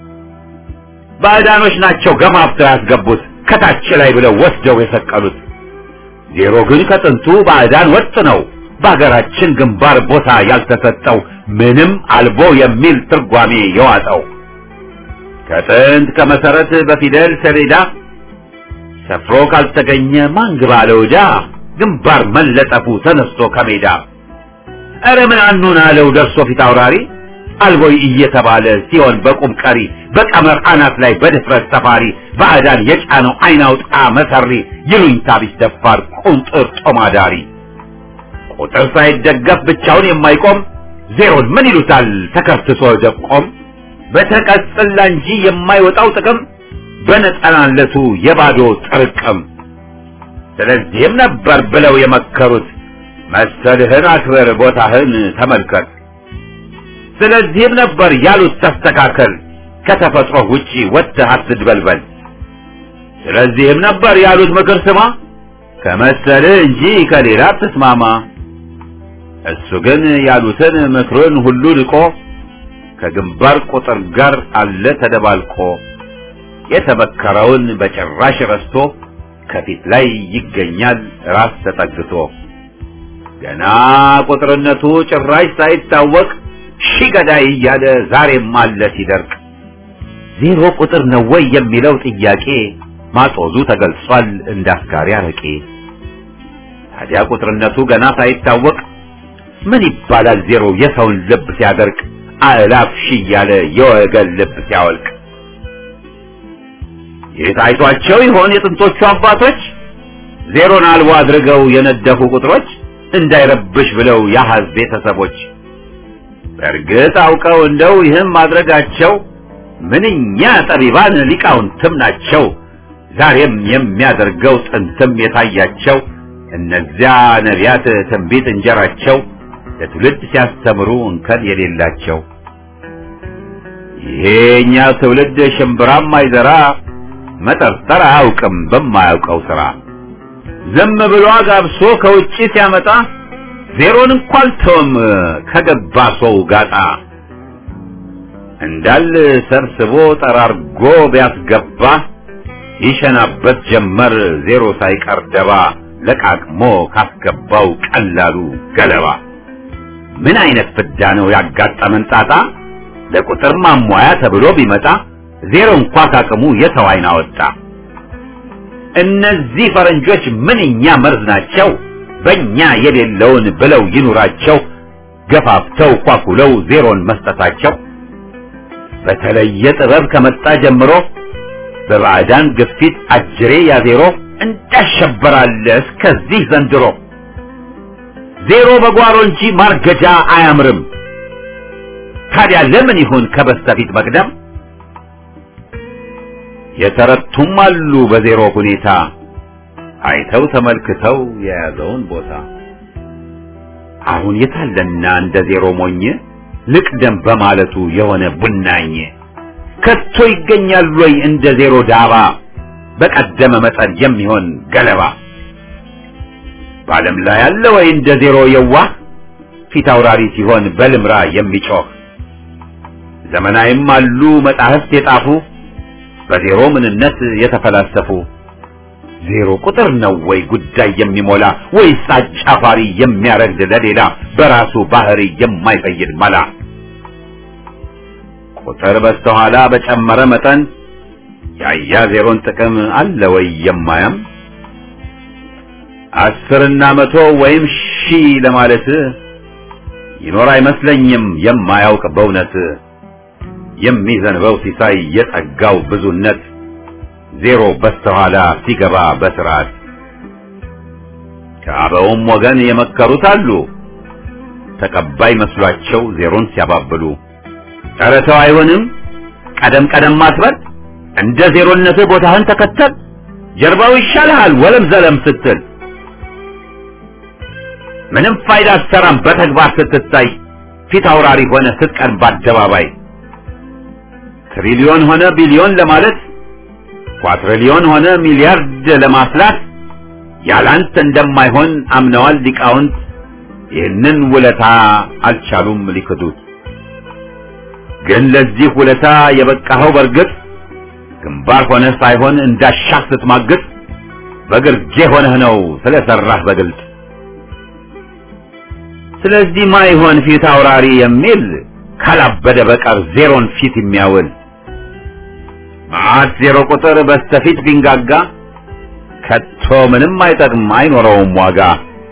ባዕዳኖች ናቸው ገማፍተው ያስገቡት ከታች ላይ ብለው ወስደው የሰቀሉት ዜሮ ግን ከጥንቱ ባዕዳን ወጥ ነው በአገራችን ግንባር ቦታ ያልተሰጠው ምንም አልቦ የሚል ትርጓሜ የዋጠው ከጥንት ከመሰረት በፊደል ሰሌዳ ሰፍሮ ካልተገኘ ማን ግባ ለወዳ ግንባር መለጠፉ ተነስቶ ከሜዳ ኧረ ምን አኑን አለው ደርሶ ፊት አውራሪ አልቦይ እየተባለ ሲሆን በቁም ቀሪ በቀመር አናት ላይ በድፍረት ሰፋሪ ባዕዳን የጫነው አይናውጣ መሰሪ ይሉኝታ ቢስ ደፋር ቁንጥር ጦማዳሪ ቁጥር ሳይደገፍ ብቻውን የማይቆም ዜሮን ምን ይሉታል ተከፍትሶ ደቆም በተቀጽላ እንጂ የማይወጣው ጥቅም በነጠናለቱ የባዶ ጥርቅም ስለዚህም ነበር ብለው የመከሩት መሰልህን አክብር ቦታህን ተመልከት ስለዚህም ነበር ያሉት ተስተካከል ከተፈጥሮ ውጪ ወጥተህ አትድበልበል ስለዚህም ነበር ያሉት ምክር ስማ ከመሰልህ እንጂ ከሌላ አትስማማ እሱ ግን ያሉትን ምክሩን ሁሉ ልቆ ከግንባር ቁጥር ጋር አለ ተደባልቆ የተመከረውን በጭራሽ ረስቶ ከፊት ላይ ይገኛል ራስ ተጠግቶ ገና ቁጥርነቱ ጭራሽ ሳይታወቅ ሺ ገዳይ እያለ ዛሬም አለ ሲደርቅ ዜሮ ቁጥር ነው ወይ የሚለው ጥያቄ ማጦዙ ተገልጿል እንዳስካሪ አረቄ ታዲያ ቁጥርነቱ ገና ሳይታወቅ ምን ይባላል ዜሮ የሰውን ልብ ሲያደርቅ አእላፍ ሺ እያለ የወገን ልብ ሲያወልቅ የታይቷቸው ይሆን የጥንቶቹ አባቶች ዜሮን አልቦ አድርገው የነደፉ ቁጥሮች እንዳይረብሽ ብለው ያሃዝ ቤተሰቦች በእርግጥ አውቀው እንደው ይህም ማድረጋቸው ምንኛ ጠቢባን ሊቃውንትም ናቸው ዛሬም የሚያደርገው ጥንትም የታያቸው እነዚያ ነቢያት ትንቢት እንጀራቸው ለትውልድ ሲያስተምሩ እንከን የሌላቸው ይሄኛ ትውልድ ሽምብራም አይዘራ መጠርጠር አያውቅም በማያውቀው ስራ ዝም ብሎ አጋብሶ ከውጪ ሲያመጣ ዜሮን እንኳን ተውም ከገባ ሰው ጋጣ እንዳል ሰብስቦ ጠራርጎ ቢያስገባ ይሸናበት ጀመር ዜሮ ሳይቀር ደባ ለቃቅሞ ካስገባው ቀላሉ ገለባ ምን አይነት ፍዳ ነው ያጋጠመን ጣጣ ለቁጥር ማሟያ ተብሎ ቢመጣ ዜሮ እንኳን ካቅሙ የሰው አይን አወጣ እነዚህ ፈረንጆች ምንኛ መርዝ ናቸው በእኛ የሌለውን ብለው ይኑራቸው ገፋፍተው ኳኩለው ዜሮን መስጠታቸው በተለየ ጥበብ ከመጣ ጀምሮ በባዕዳን ግፊት አጅሬ ያዜሮ እንዳሸበራለ እስከዚህ ዘንድሮ ዜሮ በጓሮ እንጂ ማርገጃ አያምርም ታዲያ ለምን ይሁን ከበስተፊት መቅደም የተረቱም አሉ በዜሮ ሁኔታ አይተው ተመልክተው የያዘውን ቦታ አሁን የታለና እንደ ዜሮ ሞኝ ልቅደም በማለቱ የሆነ ቡናኝ ከቶ ይገኛል ወይ እንደ ዜሮ ዳባ በቀደመ መጠን የሚሆን ገለባ በዓለም ላይ አለ ወይ እንደ ዜሮ የዋህ ፊት አውራሪ ሲሆን በልምራ የሚጮህ? ዘመናዊም አሉ መጻሕፍት የጻፉ በዜሮ ምንነት የተፈላሰፉ። ዜሮ ቁጥር ነው ወይ ጉዳይ የሚሞላ ወይስ አጫፋሪ የሚያረግድ ለሌላ በራሱ ባህሪ የማይፈይድ መላ? ቁጥር በስተኋላ በጨመረ መጠን ያያ ዜሮን ጥቅም አለ ወይ የማያም? 10 እና 100 ወይም 1000 ለማለት ይኖር አይመስለኝም የማያውቅ በእውነት። የሚዘንበው ሲሳይ የጸጋው ብዙነት ዜሮ በስተኋላ ሲገባ በስርዓት። ከአበውም ወገን የመከሩት አሉ ተቀባይ መስሏቸው ዜሮን ሲያባብሉ። ኧረ ተው አይሆንም ቀደም ቀደም ማትበል እንደ ዜሮነትህ ቦታህን ተከተል ጀርባው ይሻልሃል ወለም ዘለም ስትል። ምንም ፋይዳ አትሰራም በተግባር ስትታይ ፊት አውራሪ ሆነ ስትቀርብ በአደባባይ። ትሪሊዮን ሆነ ቢሊዮን ለማለት ኳትሪሊዮን ሆነ ሚሊያርድ ለማፍላት ያላንተ እንደማይሆን አምነዋል ሊቃውንት። ይህንን ውለታ አልቻሉም ሊክዱት። ግን ለዚህ ውለታ የበቃኸው በርግጥ ግንባር ሆነ ሳይሆን እንዳሻህ ስትማግጥ በግርጌ ሆነህ ነው ስለሰራህ በግልጥ። ስለዚህ ማይሆን ፊት አውራሪ የሚል ካላበደ በቀር ዜሮን ፊት የሚያውል። ማዕት ዜሮ ቁጥር በስተፊት ቢንጋጋ ከቶ ምንም አይጠቅም አይኖረውም ዋጋ።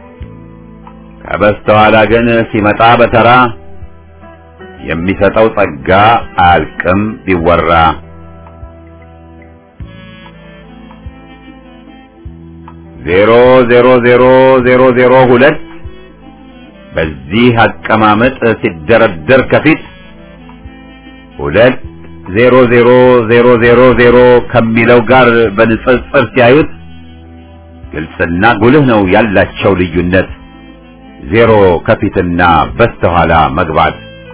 ከበስተኋላ ግን ሲመጣ በተራ የሚሰጠው ጸጋ አያልቅም ቢወራ። ዜሮ ዜሮ ዜሮ ዜሮ ዜሮ ሁለት በዚህ አቀማመጥ ሲደረደር ከፊት 2 0 0 0 0 0 ከሚለው ጋር በንጽጽር ሲያዩት ግልጽና ጉልህ ነው ያላቸው ልዩነት። ዜሮ ከፊትና በስተኋላ መግባት።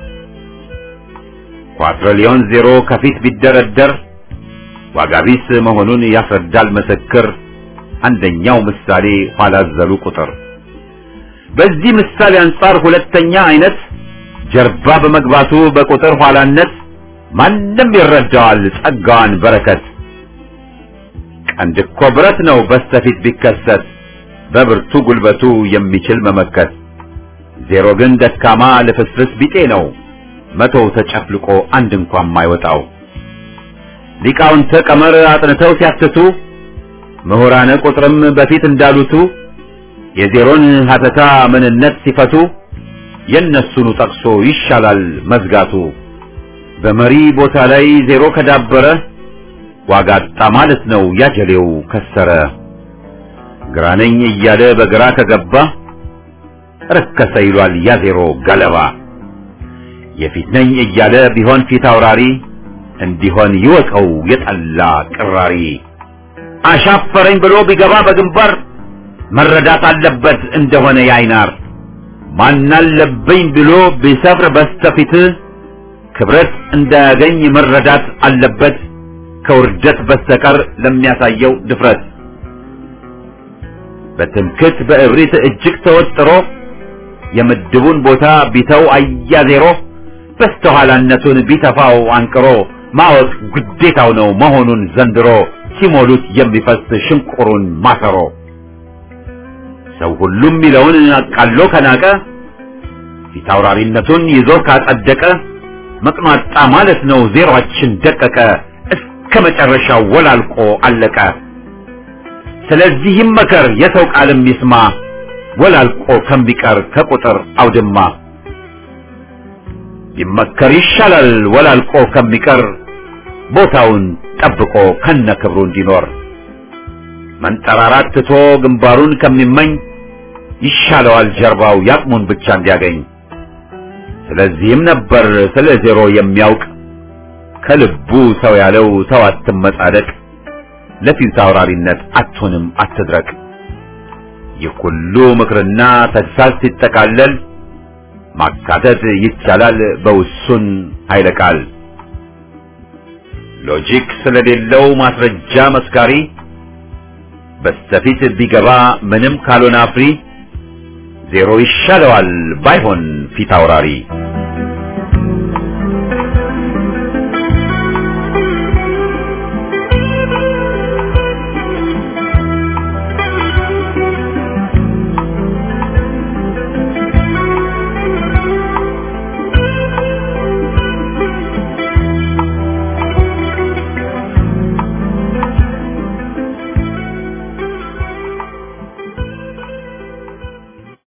ኳትሪሊዮን ዜሮ ከፊት ቢደረደር ዋጋ ቢስ መሆኑን ያስረዳል ምስክር። አንደኛው ምሳሌ ኋላ ዘሉ ቁጥር። በዚህ ምሳሌ አንጻር ሁለተኛ አይነት ጀርባ በመግባቱ በቁጥር ኋላነት ማንም ይረዳዋል ጸጋዋን በረከት። ቀንድ እኮ ብረት ነው በስተፊት ቢከሰት በብርቱ ጉልበቱ የሚችል መመከት። ዜሮ ግን ደካማ ልፍስፍስ ቢጤ ነው መቶው ተጨፍልቆ አንድ እንኳን ማይወጣው። ሊቃውንተ ቀመር አጥንተው ሲያትቱ ምሁራነ ቁጥርም በፊት እንዳሉቱ የዜሮን ሀተታ ምንነት ሲፈቱ የነሱኑ ጠቅሶ ይሻላል መዝጋቱ። በመሪ ቦታ ላይ ዜሮ ከዳበረ ዋጋ አጣ ማለት ነው ያጀሌው ከሰረ። ግራነኝ እያለ በግራ ከገባ ረከሰ ይሏል ያ ዜሮ ገለባ። የፊት ነኝ እያለ ቢሆን ፊት አውራሪ እንዲሆን ይወቀው የጠላ ቅራሪ። አሻፈረኝ ብሎ ቢገባ በግንባር መረዳት አለበት እንደሆነ ያይናር። ማናለብኝ ብሎ ቢሰፍር በስተፊት ክብረት እንዳያገኝ መረዳት አለበት ከውርደት በስተቀር ለሚያሳየው ድፍረት። በትምክት በእብሪት እጅግ ተወጥሮ የምድቡን ቦታ ቢተው አያዜሮ በስተኋላነቱን ቢተፋው አንቅሮ ማወቅ ግዴታው ነው መሆኑን ዘንድሮ ሲሞሉት የሚፈስ ሽንቁሩን ማሰሮ። ሰው ሁሉም ሚለውን አቃሎ ከናቀ ፊት አውራሪነቱን ይዞ ካጸደቀ መቅማጣ ማለት ነው ዜሮአችን ደቀቀ እስከ መጨረሻው ወላልቆ አለቀ። ስለዚህ ይመከር የሰው ቃልም ይስማ ወላልቆ ከሚቀር ከቁጥር አውድማ። ይመከር ይሻላል ወላልቆ ከሚቀር ቦታውን ጠብቆ ከነክብሩ እንዲኖር። መንጠራራት ትቶ ግንባሩን ከሚመኝ ይሻለዋል ጀርባው ያቅሙን ብቻ እንዲያገኝ። ስለዚህም ነበር ስለ ዜሮ የሚያውቅ ከልቡ ሰው ያለው ሰው አትመጻደቅ ለፊት አውራሪነት አትሆንም አትድረቅ። ይህ ሁሉ ምክርና ተግሳጽ ሲጠቃለል ማካተት ይቻላል በውሱን ኃይለ ቃል። ሎጂክ ስለሌለው ማስረጃ መስካሪ በስተፊት ቢገባ ምንም ካልሆነ አፍሪ ዜሮ ይሻለዋል ባይሆን ፊት አውራሪ